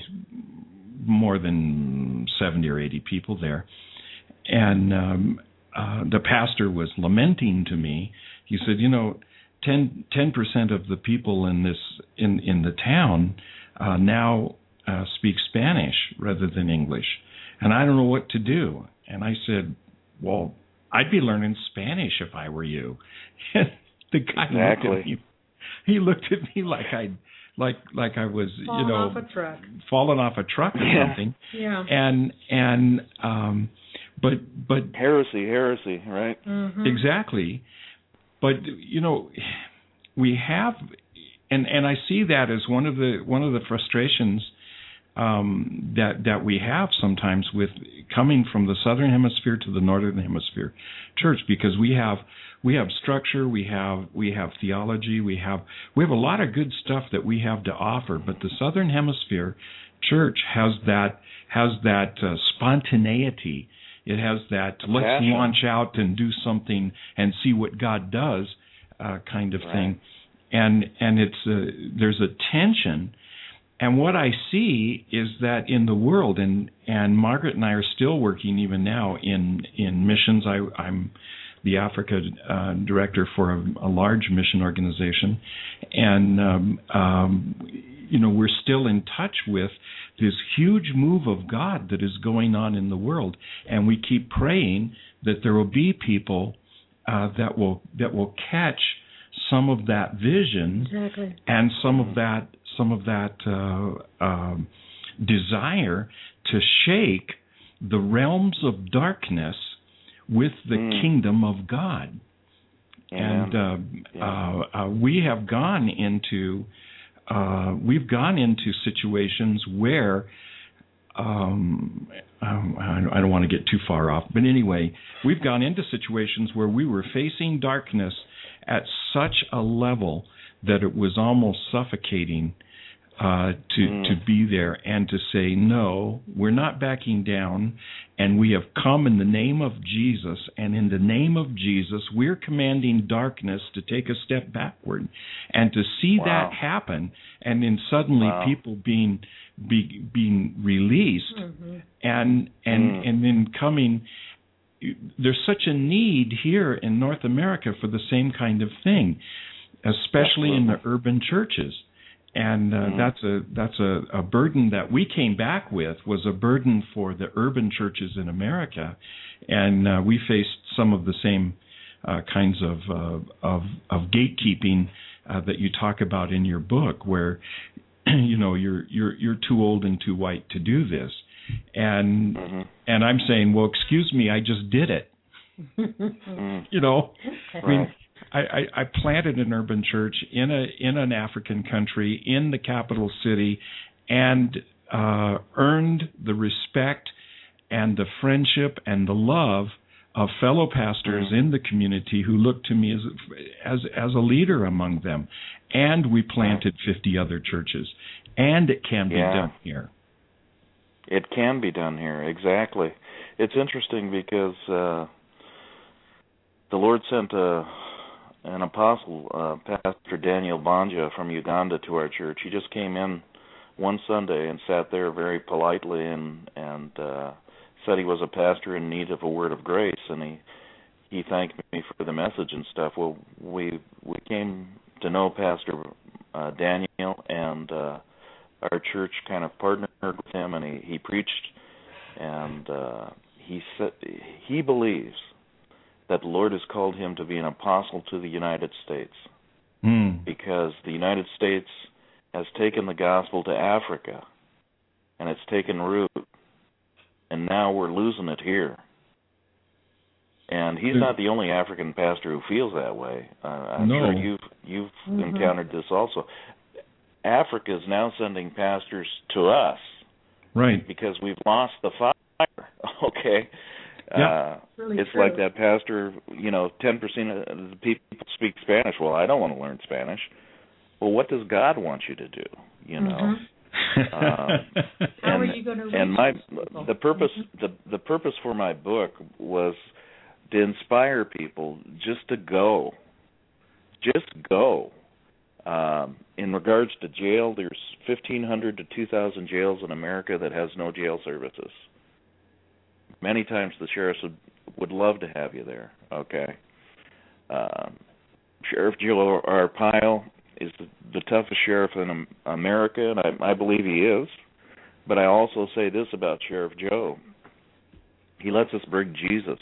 more than seventy or eighty people there. And um, uh, the pastor was lamenting to me. He said, "You know, ten percent of the people in this in in the town uh, now uh, speak Spanish rather than English, and I don't know what to do." And I said, "Well, I'd be learning Spanish if I were you." The guy exactly. looked at me. He looked at me like I, like like I was, falling you know, off a truck. falling off a truck or yeah. something. Yeah. And and um, but but heresy, heresy, right? Mm-hmm. Exactly. But you know, we have, and and I see that as one of the one of the frustrations um, that that we have sometimes with coming from the Southern Hemisphere to the Northern Hemisphere Church, because we have. We have structure, we have we have theology, we have we have a lot of good stuff that we have to offer. But the Southern Hemisphere Church has that has that uh, spontaneity. It has that let's Passion. launch out and do something and see what God does uh, kind of right. thing. And and it's a, there's a tension. And what I see is that in the world, and and Margaret and I are still working even now in in missions. I, I'm the Africa uh, director for a, a large mission organization, and um, um, you know we're still in touch with this huge move of God that is going on in the world, and we keep praying that there will be people uh, that will that will catch some of that vision exactly. and some of that some of that uh, um, desire to shake the realms of darkness with the mm. kingdom of God. Yeah. And uh, yeah. uh, uh, we have gone into uh, we've gone into situations where um, um, I don't want to get too far off, but anyway, we've gone into situations where we were facing darkness at such a level that it was almost suffocating uh, to Mm. to be there and to say, no, we're not backing down, and we have come in the name of Jesus, and in the name of Jesus, we're commanding darkness to take a step backward, and to see Wow. that happen, and then suddenly Wow. people being be, being released, Mm-hmm. and and Mm. and then coming. There's such a need here in North America for the same kind of thing, especially in the Absolutely. urban churches. And uh, Mhm. that's a that's a, a burden that we came back with, was a burden for the urban churches in America, and uh, we faced some of the same uh, kinds of, uh, of of gatekeeping uh, that you talk about in your book, where you know you're you're you're too old and too white to do this, and Mhm. and I'm saying, well, excuse me, I just did it. Mm. You know, I mean, Right. I, I, I planted an urban church in a in an African country in the capital city, and uh, earned the respect and the friendship and the love of fellow pastors Mm. in the community who looked to me as as as a leader among them. And we planted fifty other churches, and it can be Yeah. done here. It can be done here, exactly. It's interesting because uh, the Lord sent a, an apostle, uh, Pastor Daniel Banja from Uganda, to our church. He just came in one Sunday and sat there very politely and and uh, said he was a pastor in need of a word of grace, and he he thanked me for the message and stuff. Well, we we came to know Pastor uh, Daniel, and uh, our church kind of partnered with him, and he, he preached, and uh, he said he believes that the Lord has called him to be an apostle to the United States, Mm. because the United States has taken the gospel to Africa, and it's taken root, and now we're losing it here. And he's not the only African pastor who feels that way. Uh, I'm No. sure you've you've Mhm. encountered this also. Africa is now sending pastors to us Right. because we've lost the fire. Okay. Yeah. Uh, Really it's true. like that pastor, you know, ten percent of the people speak Spanish. Well, I don't want to learn Spanish. Well, what does God want you to do? You know. Mhm. Um, How are and you going to reach and my those people? the purpose Mhm. the the purpose for my book was to inspire people just to go, just go. Um, in regards to jail, there's fifteen hundred to two thousand jails in America that has no jail services. Many times the sheriffs would, would love to have you there. Okay. Um, Sheriff Joe Arpaio is the, the toughest sheriff in um, America, and I, I believe he is. But I also say this about Sheriff Joe: he lets us bring Jesus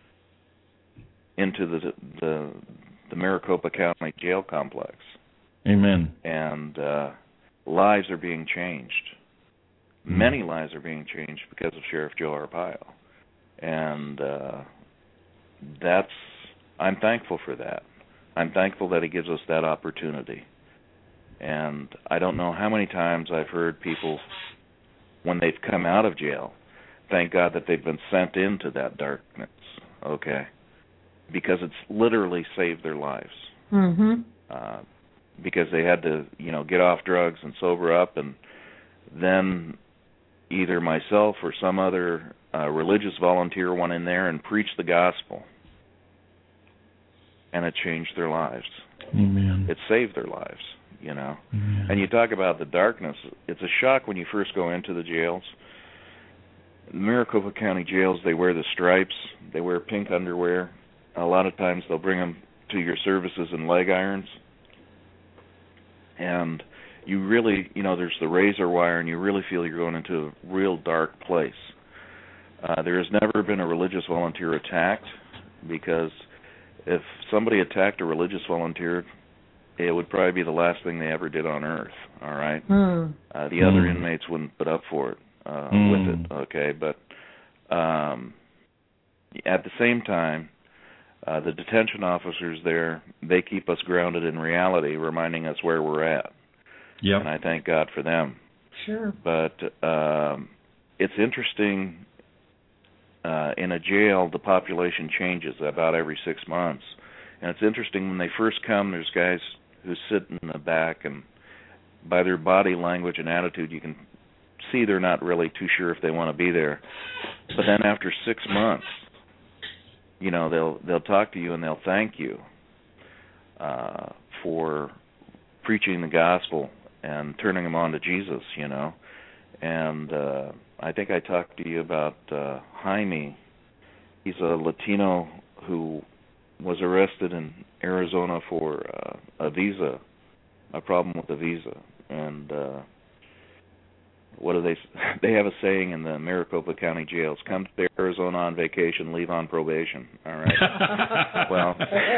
into the the, the Maricopa County Jail Complex, Amen. and uh, lives are being changed. Mm. Many lives are being changed because of Sheriff Joe Arpaio, and uh, that's I'm thankful for that. I'm thankful that he gives us that opportunity. And I don't know how many times I've heard people, when they've come out of jail, thank God that they've been sent into that darkness, okay? Because it's literally saved their lives. Mhm. Uh, because they had to, you know, get off drugs and sober up, and then either myself or some other uh, religious volunteer went in there and preached the gospel, and it changed their lives. Amen. It saved their lives, you know. Amen. And you talk about the darkness. It's a shock when you first go into the jails. The Maricopa County jails, they wear the stripes. They wear pink underwear. A lot of times they'll bring them to your services in leg irons. And you really, you know, there's the razor wire, and you really feel you're going into a real dark place. Uh, there has never been a religious volunteer attacked, because if somebody attacked a religious volunteer, it would probably be the last thing they ever did on earth, all right? Mm. Uh, the other Mm. inmates wouldn't put up for it uh, Mm. with it, okay? But um, at the same time, uh, the detention officers there, they keep us grounded in reality, reminding us where we're at. Yep. And I thank God for them. Sure. But um, it's interesting, uh, in a jail, the population changes about every six months. And it's interesting, when they first come, there's guys who sit in the back, and by their body language and attitude, you can see they're not really too sure if they want to be there. But then after six months, you know, they'll they'll talk to you and they'll thank you uh, for preaching the gospel and turning them on to Jesus, you know. And uh, I think I talked to you about uh, Jaime. He's a Latino who was arrested in Arizona for uh, a visa, a problem with a visa. And uh, what do they they have a saying in the Maricopa County jails: come to Arizona on vacation, leave on probation. All right. Well,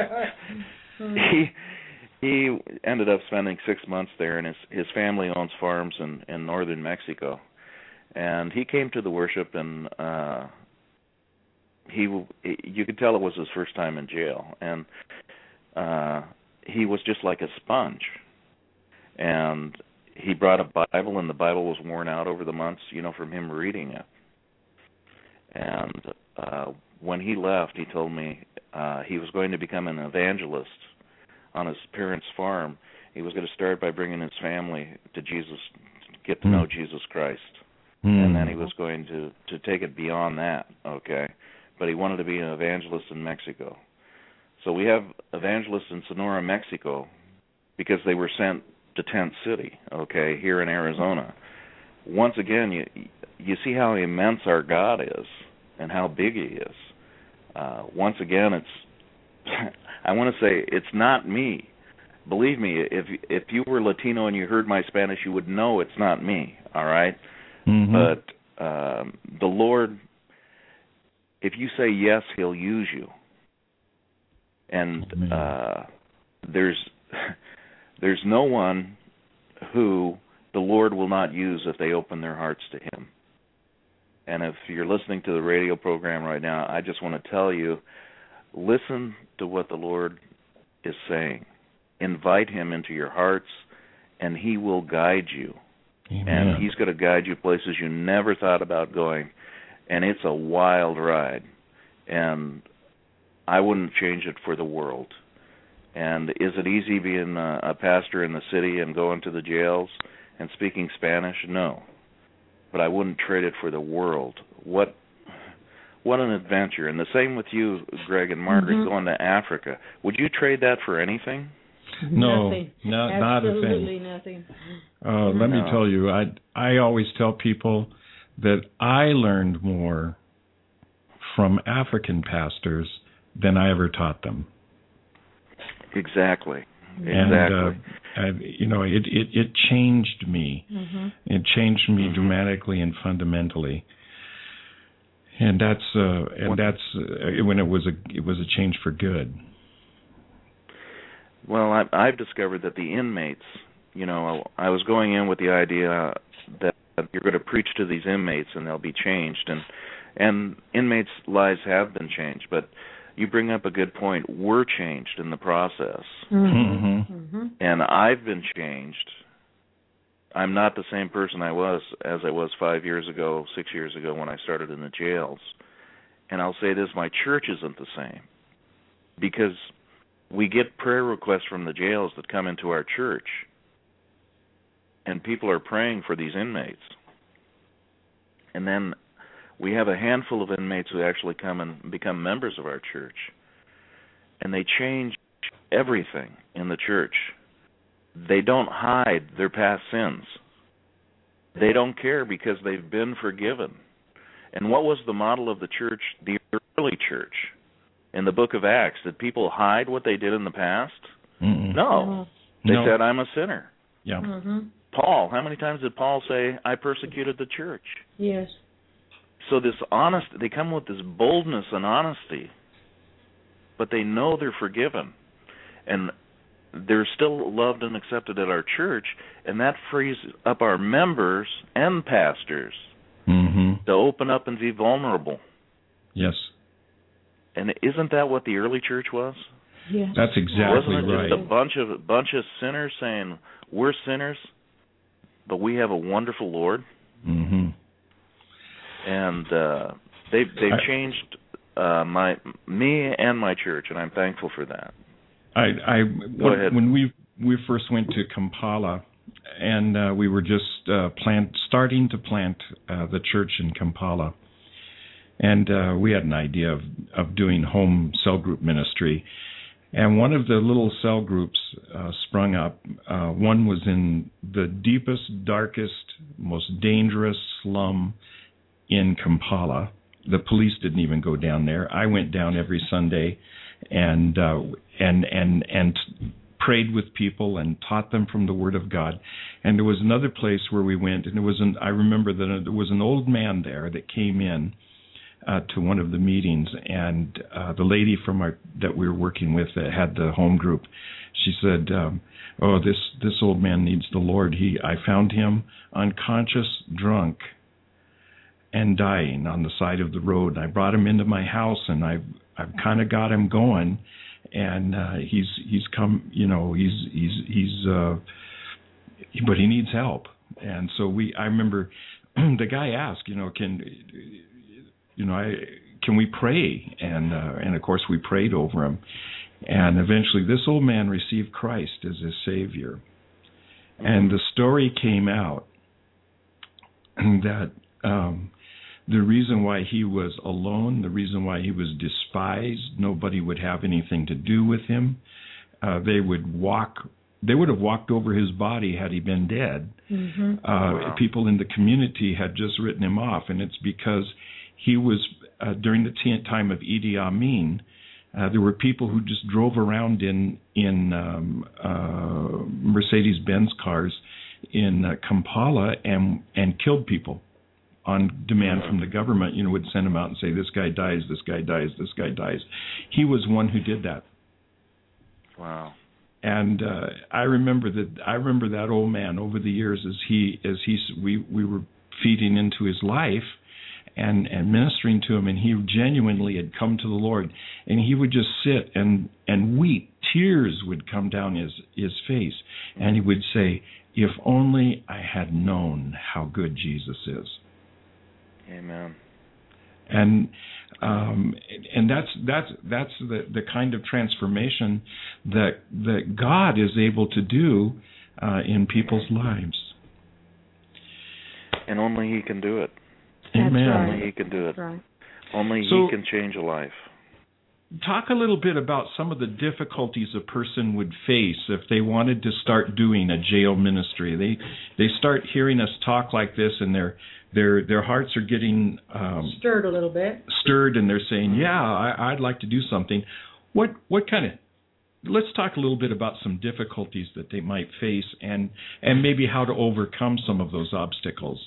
he he ended up spending six months there, and his his family owns farms in in northern Mexico. And he came to the worship, and uh he you could tell it was his first time in jail, and uh he was just like a sponge. And he brought a Bible, and the Bible was worn out over the months, you know, from him reading it. And uh, when he left, he told me uh, he was going to become an evangelist on his parents' farm. He was going to start by bringing his family to Jesus, get to mm. know Jesus Christ. Mm. And then he was going to, to take it beyond that, okay? But he wanted to be an evangelist in Mexico. So we have evangelists in Sonora, Mexico, because they were sent to Tent City, okay, here in Arizona. Once again, you you see how immense our God is and how big He is. Uh, once again, it's I want to say it's not me. Believe me, if if you were Latino and you heard my Spanish, you would know it's not me. All right, mm-hmm. But um, the Lord, if you say yes, He'll use you. And uh, there's there's no one who the Lord will not use if they open their hearts to Him. And if you're listening to the radio program right now, I just want to tell you, listen to what the Lord is saying. Invite Him into your hearts, and He will guide you. Amen. And He's going to guide you places you never thought about going. And it's a wild ride. And I wouldn't change it for the world. And is it easy being a, a pastor in the city and going to the jails and speaking Spanish? No. But I wouldn't trade it for the world. What what an adventure. And the same with you, Greg and Margaret, mm-hmm. going to Africa. Would you trade that for anything? No, nothing. not, not a thing. Absolutely nothing. Uh, let no. me tell you, I, I always tell people that I learned more from African pastors than I ever taught them. Exactly. And, exactly. uh, I, you know, it, it, it changed me. Mm-hmm. It changed me mm-hmm. dramatically and fundamentally. And that's uh, and that's uh, when it was a it was a change for good. Well, I, I've discovered that the inmates, you know, I was going in with the idea that you're going to preach to these inmates and they'll be changed, and and inmates' lives have been changed, but you bring up a good point. We're changed in the process. Mm-hmm. Mm-hmm. And I've been changed. I'm not the same person I was as I was five years ago, six years ago when I started in the jails. And I'll say this, my church isn't the same. Because we get prayer requests from the jails that come into our church. And people are praying for these inmates. And then we have a handful of inmates who actually come and become members of our church. And they change everything in the church. They don't hide their past sins. They don't care because they've been forgiven. And what was the model of the church, the early church? In the book of Acts, did people hide what they did in the past? Mm-mm. No. They no. said, I'm a sinner. Yeah. Mm-hmm. Paul, how many times did Paul say, I persecuted the church? Yes. So this honest, they come with this boldness and honesty, but they know they're forgiven. And they're still loved and accepted at our church, and that frees up our members and pastors mm-hmm. to open up and be vulnerable. Yes. And isn't that what the early church was? Yes. That's exactly Wasn't it right. just a bunch of bunch of sinners saying, we're sinners, but we have a wonderful Lord? Mm-hmm. And uh, they've they've I, changed uh, my me and my church, and I'm thankful for that. I, I Go when, ahead. when we we first went to Kampala, and uh, we were just uh, plant starting to plant uh, the church in Kampala, and uh, we had an idea of of doing home cell group ministry. And one of the little cell groups uh, sprung up. Uh, one was in the deepest, darkest, most dangerous slum in Kampala. The police didn't even go down there. I went down every Sunday and uh, and and and prayed with people and taught them from the Word of God. And there was another place where we went, and there was an, I remember that there was an old man there that came in Uh, to one of the meetings, and uh, the lady from our that we were working with that had the home group, she said, um, "Oh, this this old man needs the Lord. He, I found him unconscious, drunk, and dying on the side of the road. I brought him into my house, and I've I've kind of got him going, and uh, he's he's come, you know, he's he's he's, uh, but he needs help." And so we, I remember, the guy asked, you know, can. You know, I, can we pray? And uh, and of course we prayed over him. And eventually this old man received Christ as his Savior. And the story came out that um, the reason why he was alone, the reason why he was despised, nobody would have anything to do with him. Uh, they would walk, they would have walked over his body had he been dead. Mm-hmm. Uh, wow. People in the community had just written him off, and it's because he was, uh, during the t- time of Idi Amin, uh, there were people who just drove around in in um, uh, Mercedes-Benz cars in uh, Kampala and and killed people on demand from the government. You know, would send them out and say, "This guy dies, this guy dies, this guy dies." He was one who did that. Wow. And uh, I remember that. I remember that old man over the years as he as he we we were feeding into his life. And, and ministering to him, and he genuinely had come to the Lord, and he would just sit and, and weep. Tears would come down his, his face, and he would say, "If only I had known how good Jesus is." Amen. And um, and that's that's that's the, the kind of transformation that that God is able to do uh, in people's lives. And only He can do it. That's Amen. right. Only He can do it. Right. Only So, He can change a life. Talk a little bit about some of the difficulties a person would face if they wanted to start doing a jail ministry. They they start hearing us talk like this, and their their their hearts are getting um, stirred a little bit. Stirred, and they're saying, "Yeah, I, I'd like to do something." What what kind of? Let's talk a little bit about some difficulties that they might face, and and maybe how to overcome some of those obstacles.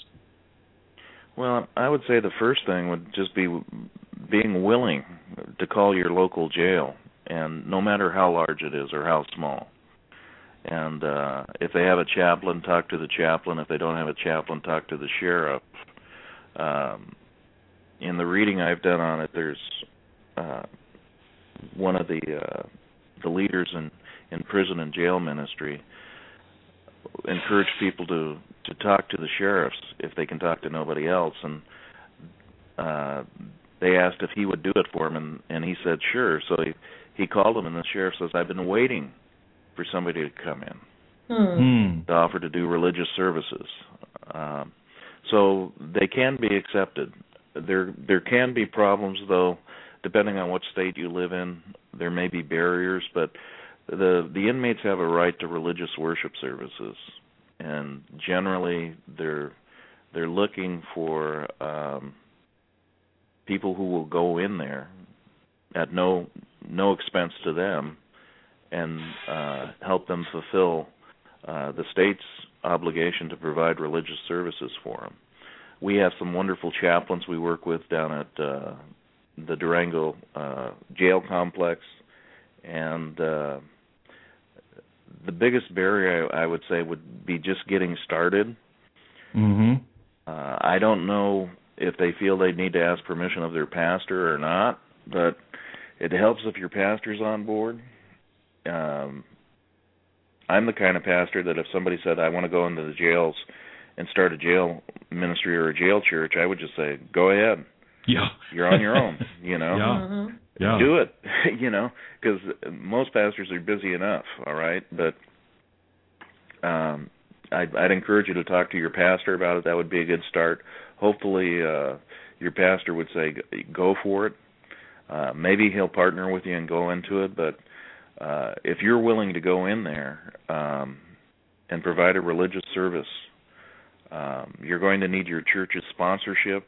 Well, I would say the first thing would just be being willing to call your local jail, and no matter how large it is or how small. And uh, if they have a chaplain, talk to the chaplain. If they don't have a chaplain, talk to the sheriff. Um, in the reading I've done on it, there's uh, one of the uh, the leaders in, in prison and jail ministry encourage people to, to talk to the sheriffs if they can talk to nobody else. And uh, they asked if he would do it for him, and, and he said sure. So he, he called him, and the sheriff says, "I've been waiting for somebody to come in Hmm. to offer to do religious services." Um, so they can be accepted. There there can be problems, though, depending on what state you live in. There may be barriers, but The the inmates have a right to religious worship services, and generally they're they're looking for um, people who will go in there at no no expense to them and uh, help them fulfill uh, the state's obligation to provide religious services for them. We have some wonderful chaplains we work with down at uh, the Durango uh, jail complex, and uh, the biggest barrier, I would say, would be just getting started. Mm-hmm. Uh, I don't know if they feel they need to ask permission of their pastor or not, but it helps if your pastor's on board. Um, I'm the kind of pastor that if somebody said, "I want to go into the jails and start a jail ministry or a jail church," I would just say, "Go ahead. Yeah. You're on your own," you know. Yeah. Mm-hmm. Yeah. Do it, you know, because most pastors are busy enough, all right? But Um, I'd, I'd encourage you to talk to your pastor about it. That would be a good start. Hopefully, uh, your pastor would say, go for it. Uh, maybe he'll partner with you and go into it, but uh, if you're willing to go in there um, and provide a religious service, um, you're going to need your church's sponsorship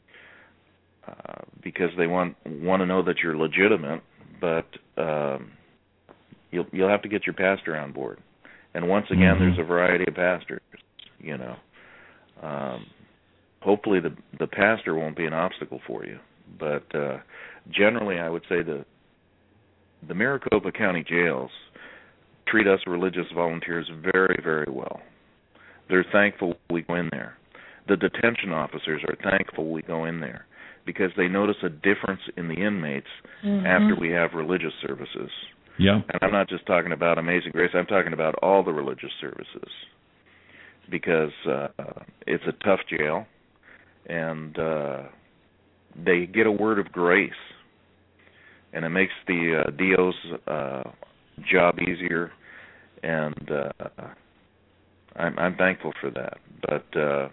uh, because they want want to know that you're legitimate, but um, you'll you'll have to get your pastor on board. And once again, mm-hmm. there's a variety of pastors, you know. Um, hopefully the the pastor won't be an obstacle for you, but uh, generally I would say the the Maricopa County jails treat us religious volunteers very, very well. They're thankful we go in there. The detention officers are thankful we go in there because they notice a difference in the inmates mm-hmm. after we have religious services. Yeah. And I'm not just talking about Amazing Grace. I'm talking about all the religious services because uh, it's a tough jail, and uh, they get a word of grace, and it makes the uh, D O's uh, job easier, and uh, I'm, I'm thankful for that. But uh,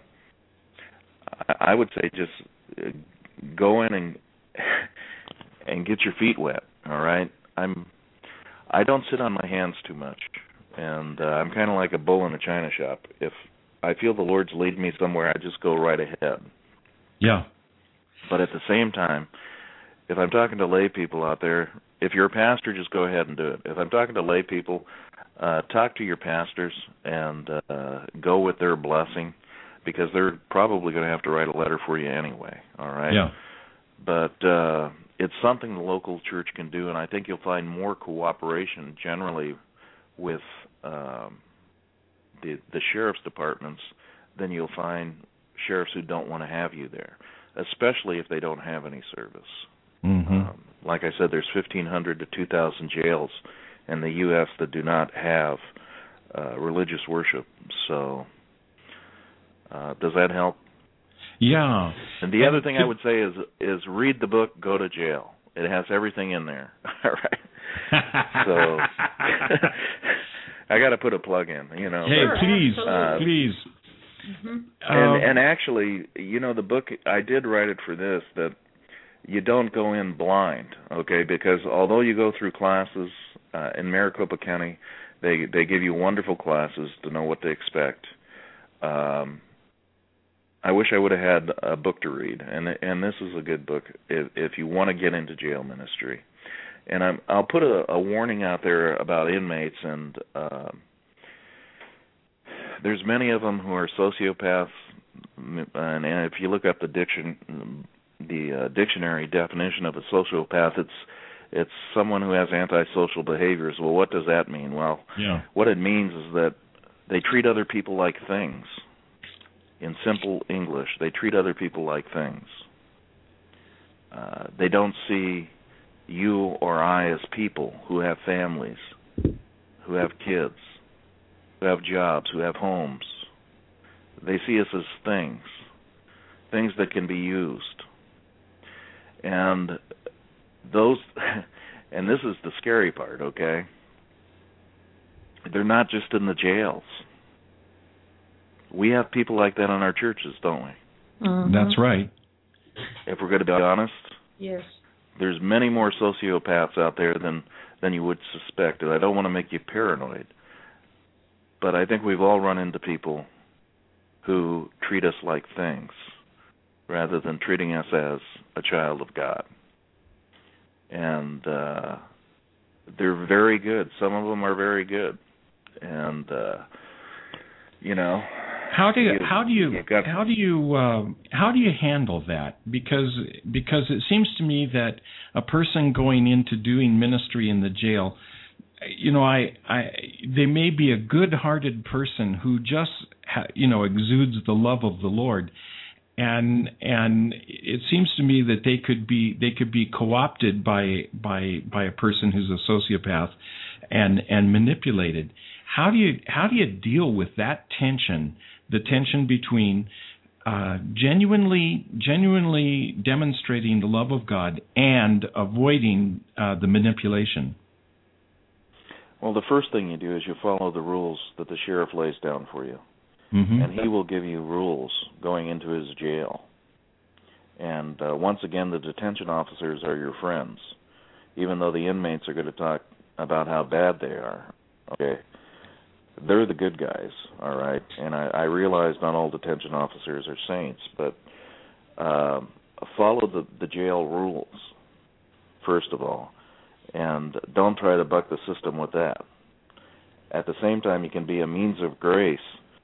I, I would say just go in and and get your feet wet. All right, I'm. I don't sit on my hands too much, and uh, I'm kind of like a bull in a china shop. If I feel the Lord's leading me somewhere, I just go right ahead. Yeah. But at the same time, if I'm talking to lay people out there, if you're a pastor, just go ahead and do it. If I'm talking to lay people, uh, talk to your pastors and uh, go with their blessing, because they're probably going to have to write a letter for you anyway, all right? Yeah. But uh, it's something the local church can do, and I think you'll find more cooperation generally with um, the, the sheriff's departments than you'll find sheriffs who don't want to have you there, especially if they don't have any service. Mm-hmm. Um, like I said, there's fifteen hundred to two thousand jails in the U S that do not have uh, religious worship. So uh, does that help? Yeah. And the and other thing I would say is is read the book, Go to Jail. It has everything in there. All right. So I got to put a plug in, you know. Hey, Sure, please, absolutely. uh, please. Mm-hmm. And, and actually, you know, the book, I did write it for this, that you don't go in blind, okay? Because although you go through classes uh, in Maricopa County, they they give you wonderful classes to know what to expect. Um, I wish I would have had a book to read, and and this is a good book if, if you want to get into jail ministry. And I'm, I'll put a, a warning out there about inmates, and uh, there's many of them who are sociopaths, and if you look up the diction, the uh, dictionary definition of a sociopath, it's it's someone who has antisocial behaviors. Well, what does that mean? Well, yeah. what it means is that they treat other people like things. In simple English, they treat other people like things. Uh, they don't see you or I as people who have families, who have kids, who have jobs, who have homes. They see us as things, things that can be used. And those, and this is the scary part, okay? They're not just in the jails. We have people like that in our churches, don't we? Mm-hmm. That's right. If we're going to be honest, Yes. there's many more sociopaths out there than, than you would suspect. And I don't want to make you paranoid, but I think we've all run into people who treat us like things rather than treating us as a child of God. And uh, they're very good. Some of them are very good. And, uh, you know... How do you, you how do you you got, how do you uh, how do you handle that? Because because it seems to me that a person going into doing ministry in the jail, you know, I, I they may be a good-hearted person who just ha, you know exudes the love of the Lord, and and it seems to me that they could be they could be co-opted by by by a person who's a sociopath, and and manipulated. How do you how do you deal with that tension? The tension between uh, genuinely, genuinely demonstrating the love of God and avoiding uh, the manipulation. Well, the first thing you do is you follow the rules that the sheriff lays down for you. Mm-hmm. And he will give you rules going into his jail. And uh, once again, the detention officers are your friends, even though the inmates are going to talk about how bad they are. Okay, they're the good guys, all right? And I, I realize not all detention officers are saints, but uh, follow the, the jail rules, first of all, and don't try to buck the system with that. At the same time, you can be a means of grace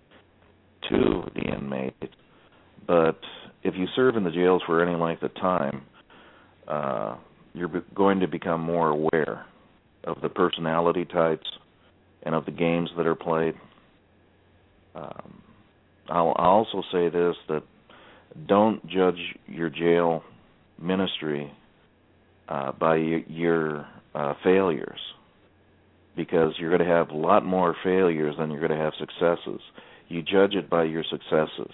to the inmate, but if you serve in the jails for any length of time, uh, you're be- going to become more aware of the personality types and of the games that are played. Um, I'll, I'll also say this, that don't judge your jail ministry uh, by y- your uh, failures, because you're going to have a lot more failures than you're going to have successes. You judge it by your successes.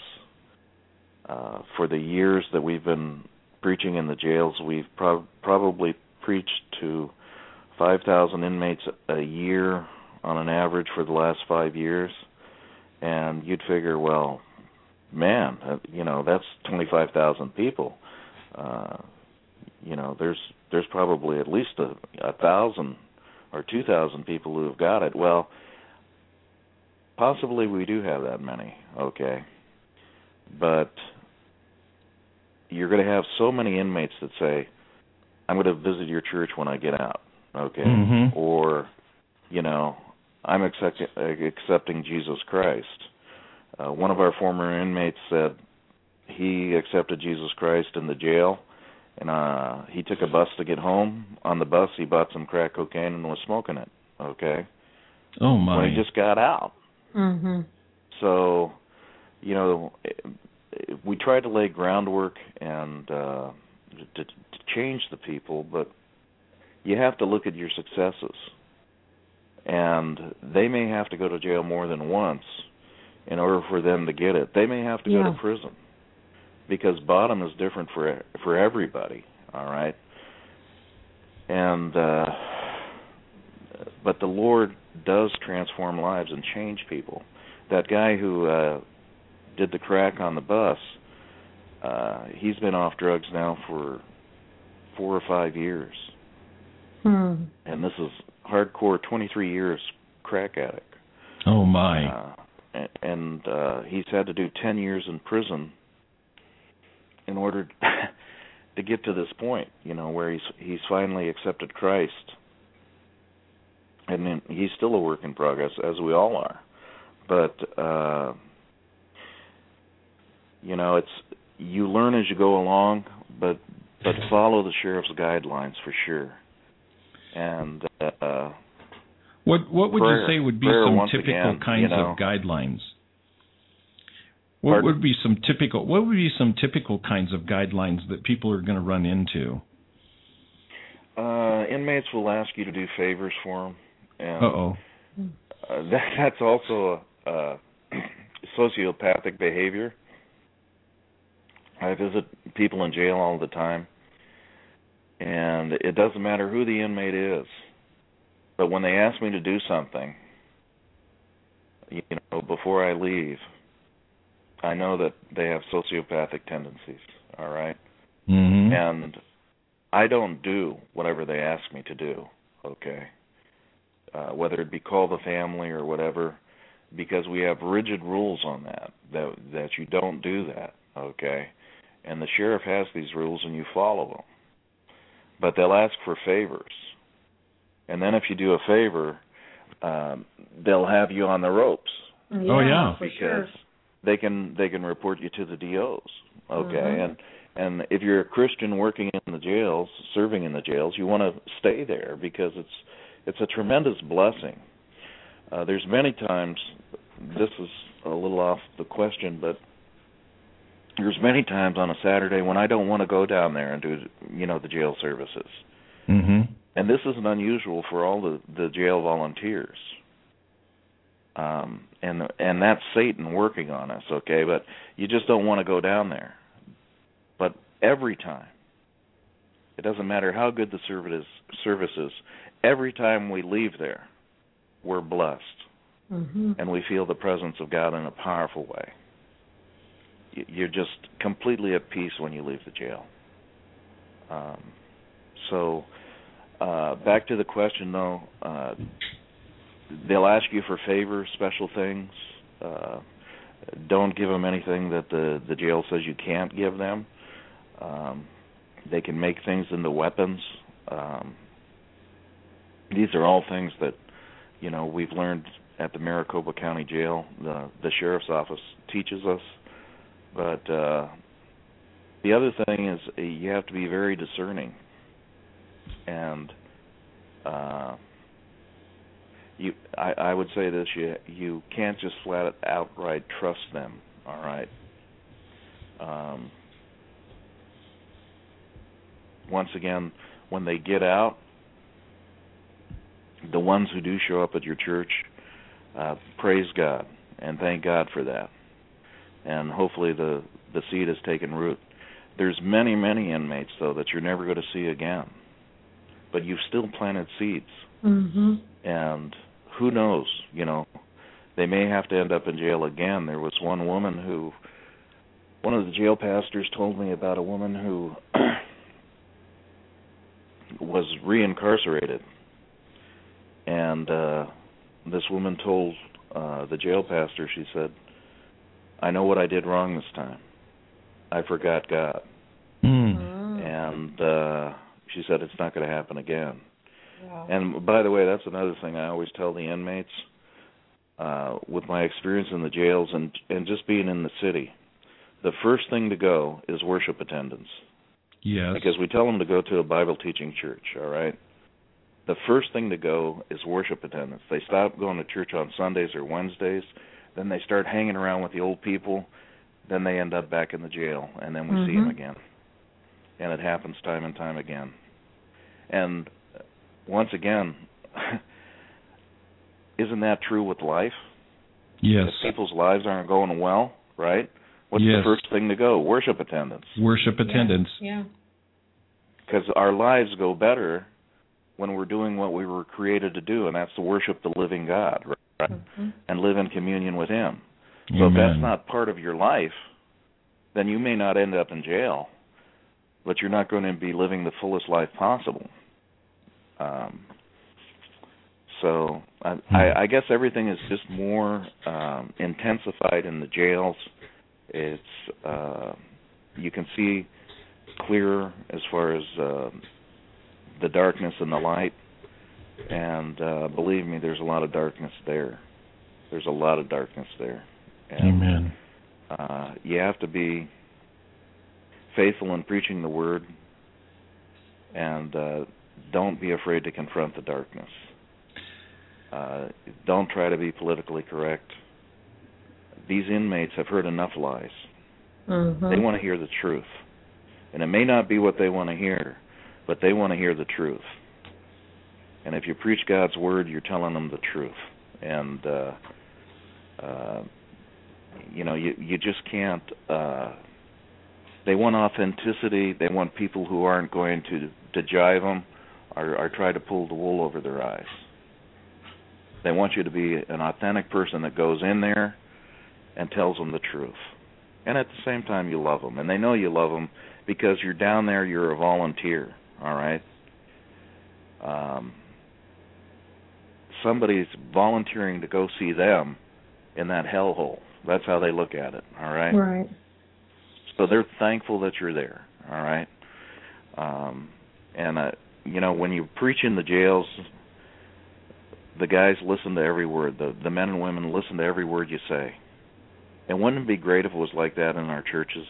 Uh, for the years that we've been preaching in the jails, we've pro- probably preached to five thousand inmates a year on an average for the last five years. And you'd figure, well, man, uh, you know, that's twenty-five thousand people. Uh, you know, there's there's probably at least a, a thousand or two thousand people who have got it. Well, possibly we do have that many, okay. But you're going to have so many inmates that say, I'm going to visit your church when I get out, okay? Mm-hmm. Or, you know, I'm accept- accepting Jesus Christ. Uh, one of our former inmates said he accepted Jesus Christ in the jail, and uh, he took a bus to get home. On the bus, he bought some crack cocaine and was smoking it, okay? Oh, my. When he just got out. Mm-hmm. So, you know, we try to lay groundwork and uh, to, to change the people, but you have to look at your successes. And they may have to go to jail more than once in order for them to get it. They may have to yeah. go to prison, because bottom is different for for everybody, all right? And uh, but the Lord does transform lives and change people. That guy who uh, did the crack on the bus, uh, he's been off drugs now for four or five years. Hmm. And this is hardcore twenty-three years crack addict. Oh, my. Uh, and and uh, he's had to do ten years in prison in order to get to this point, you know, where he's he's finally accepted Christ. And then he's still a work in progress, as we all are. But, uh, you know, it's you learn as you go along, but but follow the sheriff's guidelines for sure. And uh, what what would prayer, you say would be prayer, some once typical again, kinds you know, of guidelines? What Pardon? would be some typical what would be some typical kinds of guidelines that people are going to run into? Uh, inmates will ask you to do favors for them. And, Uh-oh. Uh, that, that's also a, a sociopathic behavior. I visit people in jail all the time, and it doesn't matter who the inmate is, but when they ask me to do something, you know, before I leave, I know that they have sociopathic tendencies, all right? Mm-hmm. And I don't do whatever they ask me to do, okay? Uh, whether it be call the family or whatever, because we have rigid rules on that, that that you don't do that, okay? And the sheriff has these rules and you follow them. But they'll ask for favors. And then if you do a favor, um, they'll have you on the ropes. Yeah, Oh, yeah. for Because sure. they can they can report you to the D Os, okay? Mm-hmm. And and if you're a Christian working in the jails, serving in the jails, you want to stay there because it's it's a tremendous blessing. Uh, there's many times, this is a little off the question, but there's many times on a Saturday when I don't want to go down there and do, you know, the jail services. Mm-hmm. And this isn't unusual for all the, the jail volunteers. Um, and and that's Satan working on us, okay? But you just don't want to go down there. But every time, it doesn't matter how good the service service is, every time we leave there, we're blessed, mm-hmm. and we feel the presence of God in a powerful way. You're just completely at peace when you leave the jail. Um, so, uh, back to the question, though, uh, they'll ask you for favors, special things. Uh, don't give them anything that the, the jail says you can't give them. Um, they can make things into weapons. Um, these are all things that, you know, we've learned at the Maricopa County Jail. The, the sheriff's office teaches us. But uh, the other thing is uh, you have to be very discerning. And uh, you, I, I would say this, you, you can't just flat outright trust them, all right? Um, once again, when they get out, the ones who do show up at your church, uh, praise God and thank God for that. And hopefully the, the seed has taken root. There's many, many inmates, though, that you're never going to see again. But you've still planted seeds. Mm-hmm. And who knows, you know, they may have to end up in jail again. There was one woman who, one of the jail pastors told me about a woman who was reincarcerated. And uh, this woman told uh, the jail pastor, she said, I know what I did wrong this time. I forgot God. Mm. And uh, she said it's not going to happen again. Wow. And by the way, that's another thing I always tell the inmates, uh, with my experience in the jails and, and just being in the city, the first thing to go is worship attendance. Yes. Because we tell them to go to a Bible teaching church, all right? The first thing to go is worship attendance. They stop going to church on Sundays or Wednesdays. Then they start hanging around with the old people. Then they end up back in the jail, and then we mm-hmm. see them again. And it happens time and time again. And once again, isn't that true with life? Yes. If people's lives aren't going well, right? What's yes. the first thing to go? Worship attendance. Worship attendance. Yeah. Because our lives go better when we're doing what we were created to do, and that's to worship the living God, right? Mm-hmm. And live in communion with Him. So Amen. if that's not part of your life, then you may not end up in jail, but you're not going to be living the fullest life possible. Um, so I, hmm. I, I guess everything is just more um, intensified in the jails. It's uh, you can see clearer as far as uh, the darkness and the light, and uh, believe me, there's a lot of darkness there. There's a lot of darkness there. And, Amen. Uh, you have to be faithful in preaching the Word, and uh, don't be afraid to confront the darkness. Uh, don't try to be politically correct. These inmates have heard enough lies. Mm-hmm. They want to hear the truth. And it may not be what they want to hear, but they want to hear the truth. And if you preach God's Word, you're telling them the truth. And, uh, uh, you know, you, you just can't... Uh, they want authenticity. They want people who aren't going to, to jive them or, or try to pull the wool over their eyes. They want you to be an authentic person that goes in there and tells them the truth. And at the same time, you love them. And they know you love them because you're down there, you're a volunteer, all right? Um, somebody's volunteering to go see them in that hellhole. That's how they look at it, all right? Right. So they're thankful that you're there, all right? Um, and, uh, you know, when you preach in the jails, the guys listen to every word. The, the men and women listen to every word you say. And wouldn't it be great if it was like that in our churches?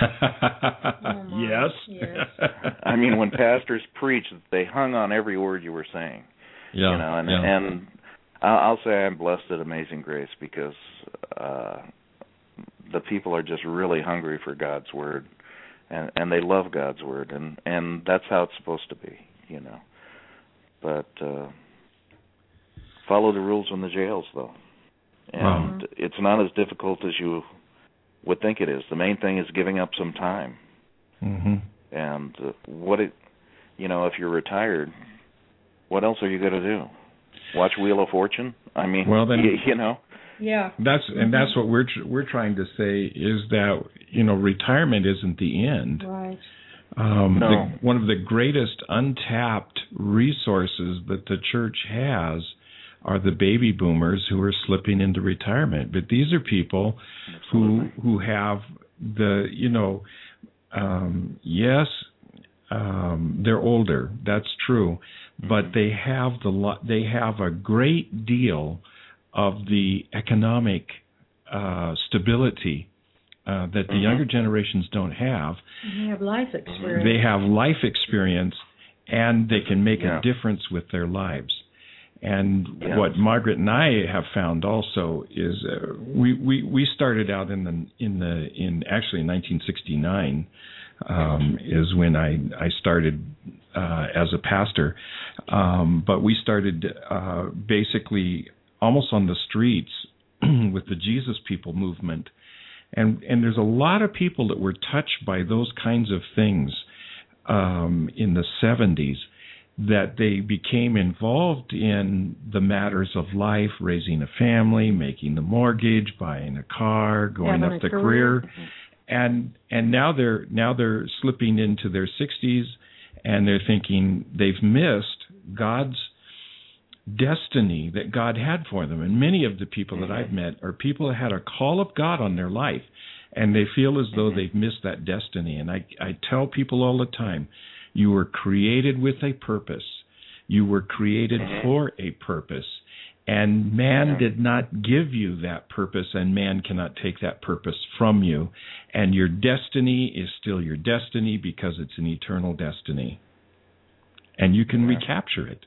Oh, yes. yes. I mean, when pastors preached, they hung on every word you were saying. Yeah. You know, and, yeah. and I'll say I'm blessed at Amazing Grace because uh, the people are just really hungry for God's Word, and, and they love God's Word, and, and that's how it's supposed to be, you know. But uh, follow the rules in the jails, though. And wow. it's not as difficult as you would think it is. The main thing is giving up some time. Mm-hmm. And uh, what it, you know, if you're retired, what else are you going to do? watch Wheel of Fortune. I mean, well, then, you, you know. Yeah. That's and that's what we're tr- we're trying to say is that, you know, retirement isn't the end. Right. Um, No. the, one of the greatest untapped resources that the church has are the baby boomers who are slipping into retirement. But these are people Absolutely. who who have the, you know, um, yes, um, they're older. That's true, but Mm-hmm. they have the lo- they have a great deal of the economic uh, stability uh, that the Mhm. younger generations don't have. They have life experience. They have life experience, and they can make Yeah. a difference with their lives. And Yes. what Margaret and I have found also is uh, we, we we started out in the in the in actually nineteen sixty-nine um, is when I I started uh, as a pastor, um, but we started uh, basically almost on the streets with the Jesus People movement. And and there's a lot of people that were touched by those kinds of things um, in the seventies, that they became involved in the matters of life, raising a family, making the mortgage, buying a car, going Having up a the career. career, and and now they're now they're slipping into their sixties, and they're thinking they've missed God's destiny that God had for them. And many of the people that I've met are people that had a call of God on their life, and they feel as though they've missed that destiny. And I, I tell people all the time, you were created with a purpose. You were created for a purpose. And man did not give you that purpose, and man cannot take that purpose from you. And your destiny is still your destiny because it's an eternal destiny. And you can Yeah. recapture it.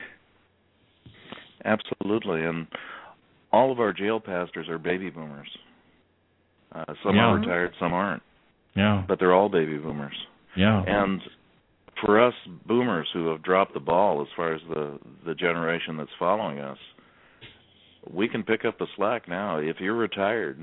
Absolutely, and all of our jail pastors are baby boomers. Uh, some Yeah. are retired, some aren't, Yeah, but they're all baby boomers. yeah. And for us boomers who have dropped the ball as far as the, the generation that's following us, we can pick up the slack now. If you're retired,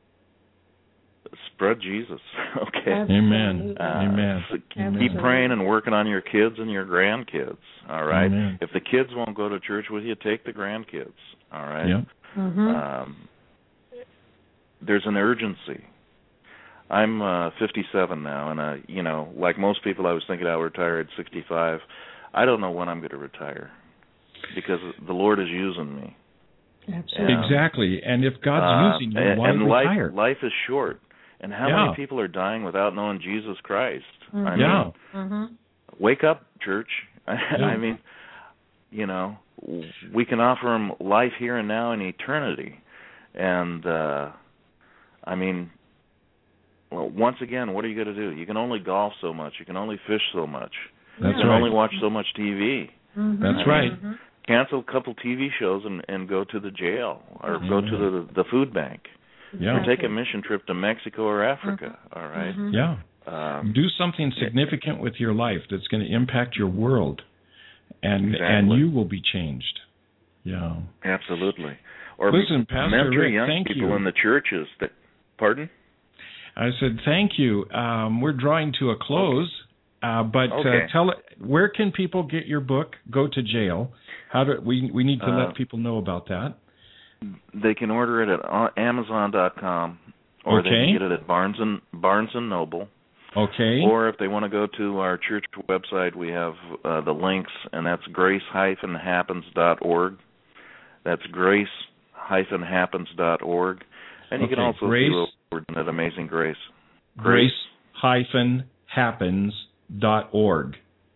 spread Jesus, okay? Amen. Absolutely. Uh, Amen. so keep Absolutely. praying and working on your kids and your grandkids, all right? Amen. If the kids won't go to church with you, take the grandkids, all right? Yeah. Mm-hmm. Um, there's an urgency. I'm uh, fifty-seven now, and, uh, you know, like most people, I was thinking I would retire at sixty-five. I don't know when I'm going to retire because the Lord is using me. Absolutely. Yeah. Exactly. And if God's Uh, using you, and why and retire? life, life is short. And how Yeah. many people are dying without knowing Jesus Christ? Mhm. I mean, Yeah. Mm-hmm. wake up, church. I mean, you know, we can offer them life here and now in eternity. And, uh, I mean, well, once again, what are you going to do? You can only golf so much. You can only fish so much. That's you can right. only watch so much T V. Mm-hmm. That's right. Mm-hmm. Cancel a couple T V shows and, and go to the jail or go to the the food bank. Yeah. Or take a mission trip to Mexico or Africa, all right? Mhm. Yeah. Um, Do something significant with your life that's going to impact your world, and Exactly. and you will be changed. Yeah. absolutely. Or Listen, Pastor mentor Rick, young thank people you. in the churches. That, pardon? I said thank you. Um, we're drawing to a close, uh, but Okay. uh, tell it. Where can people get your book? Go to jail. How do we? We need to Uh, let people know about that. They can order it at Amazon dot com, or they Okay. can get it at Barnes and Barnes and Noble. Okay. Or if they want to go to our church website, we have uh, the links, and that's grace dash happens dot org. That's grace dash happens dot org. And you can Okay, also Grace- see what we're doing at Amazing Grace. Grace hyphen happens dot org.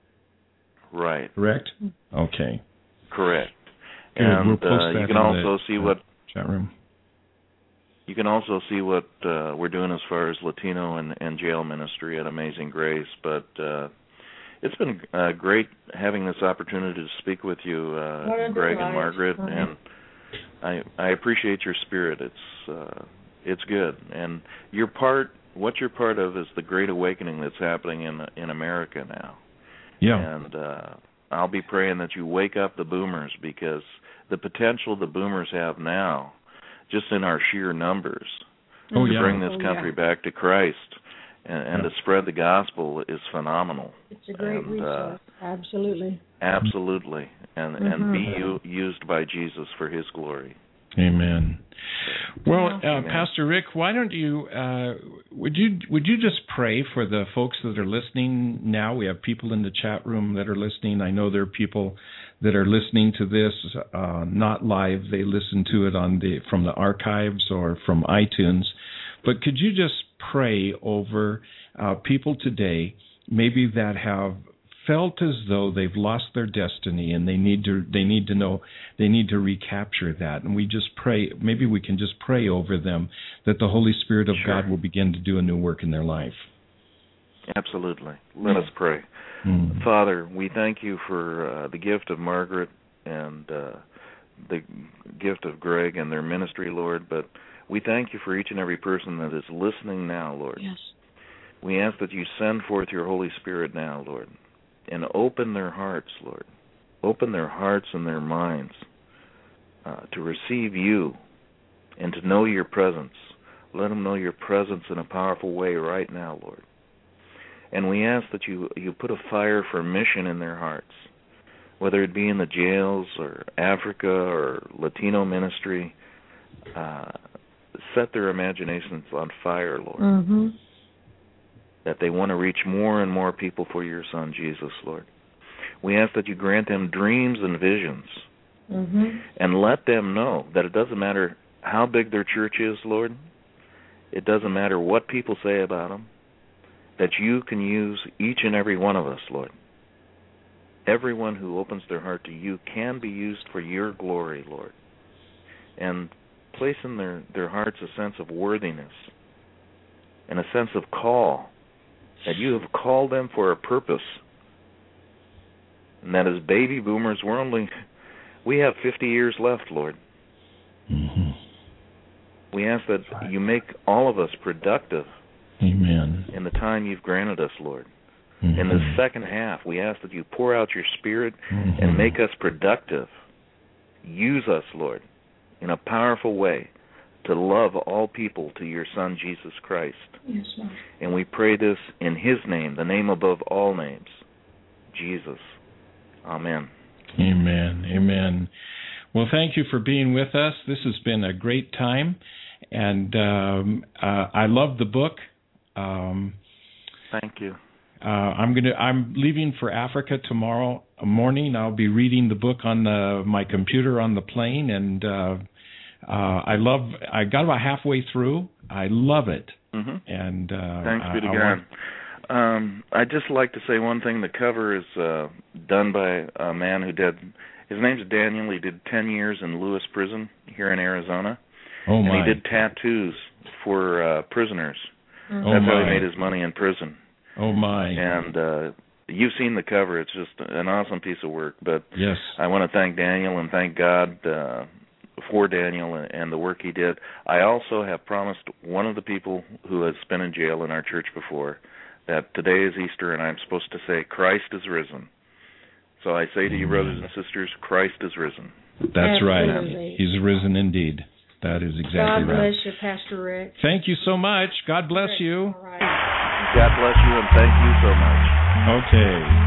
Right, Correct. Okay. correct. Good. And We'll post uh, that you can in also the, see uh, what chat room. you can also see what uh, we're doing as far as Latino and, and jail ministry at Amazing Grace. But uh, it's been uh, great having this opportunity to speak with you, uh, What a Greg delight. and Margaret, Mhm. and I I appreciate your spirit. It's uh, it's good, and your part. What you're part of is the great awakening that's happening in in America now. Yeah. And uh, I'll be praying that you wake up the boomers, because the potential the boomers have now, just in our sheer numbers, Oh, to yeah. bring this Oh, country yeah. back to Christ and, and Yeah. to spread the gospel is phenomenal. It's a great And, uh, resource. Absolutely. Absolutely. and Mm-hmm. and be u- used by Jesus for His glory. Amen. Well, uh, Amen. Pastor Rick, why don't you uh, would you would you just pray for the folks that are listening now? We have people in the chat room that are listening. I know there are people that are listening to this uh, not live; they listen to it on the from the archives or from iTunes. But could you just pray over uh, people today, maybe that have felt as though they've lost their destiny and they need to they need to know they need to recapture that, and we just pray, maybe we can just pray over them that the Holy Spirit of Sure. God will begin to do a new work in their life. Absolutely. Let us pray. Mm. Father, we thank you for uh, the gift of Margaret and uh, the gift of Greg and their ministry, Lord, but we thank you for each and every person that is listening now, Lord. Yes. We ask that you send forth your Holy Spirit now, Lord, and open their hearts, Lord. Open their hearts and their minds uh, to receive you and to know your presence. Let them know your presence in a powerful way right now, Lord. And we ask that you, you put a fire for mission in their hearts, whether it be in the jails or Africa or Latino ministry. Uh, set their imaginations on fire, Lord. Mm-hmm. That they want to reach more and more people for your Son, Jesus, Lord. We ask that you grant them dreams and visions, Mm-hmm. and let them know that it doesn't matter how big their church is, Lord. It doesn't matter what people say about them, that you can use each and every one of us, Lord. Everyone who opens their heart to you can be used for your glory, Lord. And place in their, their hearts a sense of worthiness and a sense of call, that you have called them for a purpose. And that as baby boomers, we're only, we have fifty years left, Lord. Mm-hmm. We ask that you make all of us productive Amen. in the time you've granted us, Lord. Mm-hmm. In the second half, we ask that you pour out your Spirit Mm-hmm. and make us productive. Use us, Lord, in a powerful way to love all people to your Son, Jesus Christ. Yes, Lord. And we pray this in His name, the name above all names, Jesus. Amen. Amen. Amen. Well, thank you for being with us. This has been a great time, and um, uh, I love the book. Um, Thank you. uh, I'm gonna. I'm leaving for Africa tomorrow morning. I'll be reading the book on the, my computer on the plane, and uh, uh, I love. I got about halfway through. I love it. Mm-hmm. And uh, Thanks be to I, I God. want, Um, I'd just like to say one thing. The cover is uh, done by a man who did, his name's Daniel. He did ten years in Lewis Prison here in Arizona. oh and my! he did tattoos for uh, prisoners. Mm-hmm. Oh That's how my! he made his money in prison. Oh my! And uh, you've seen the cover. It's just an awesome piece of work. But Yes. I want to thank Daniel and thank God uh, for Daniel and, and the work he did. I also have promised one of the people who has been in jail in our church before that today is Easter, and I'm supposed to say, Christ is risen. So I say to you, brothers and sisters, Christ is risen. That's right. Absolutely. He's risen indeed. That is exactly God right. bless you, Pastor Rick. Thank you so much. God bless you. All right. God bless you, and thank you so much. Okay.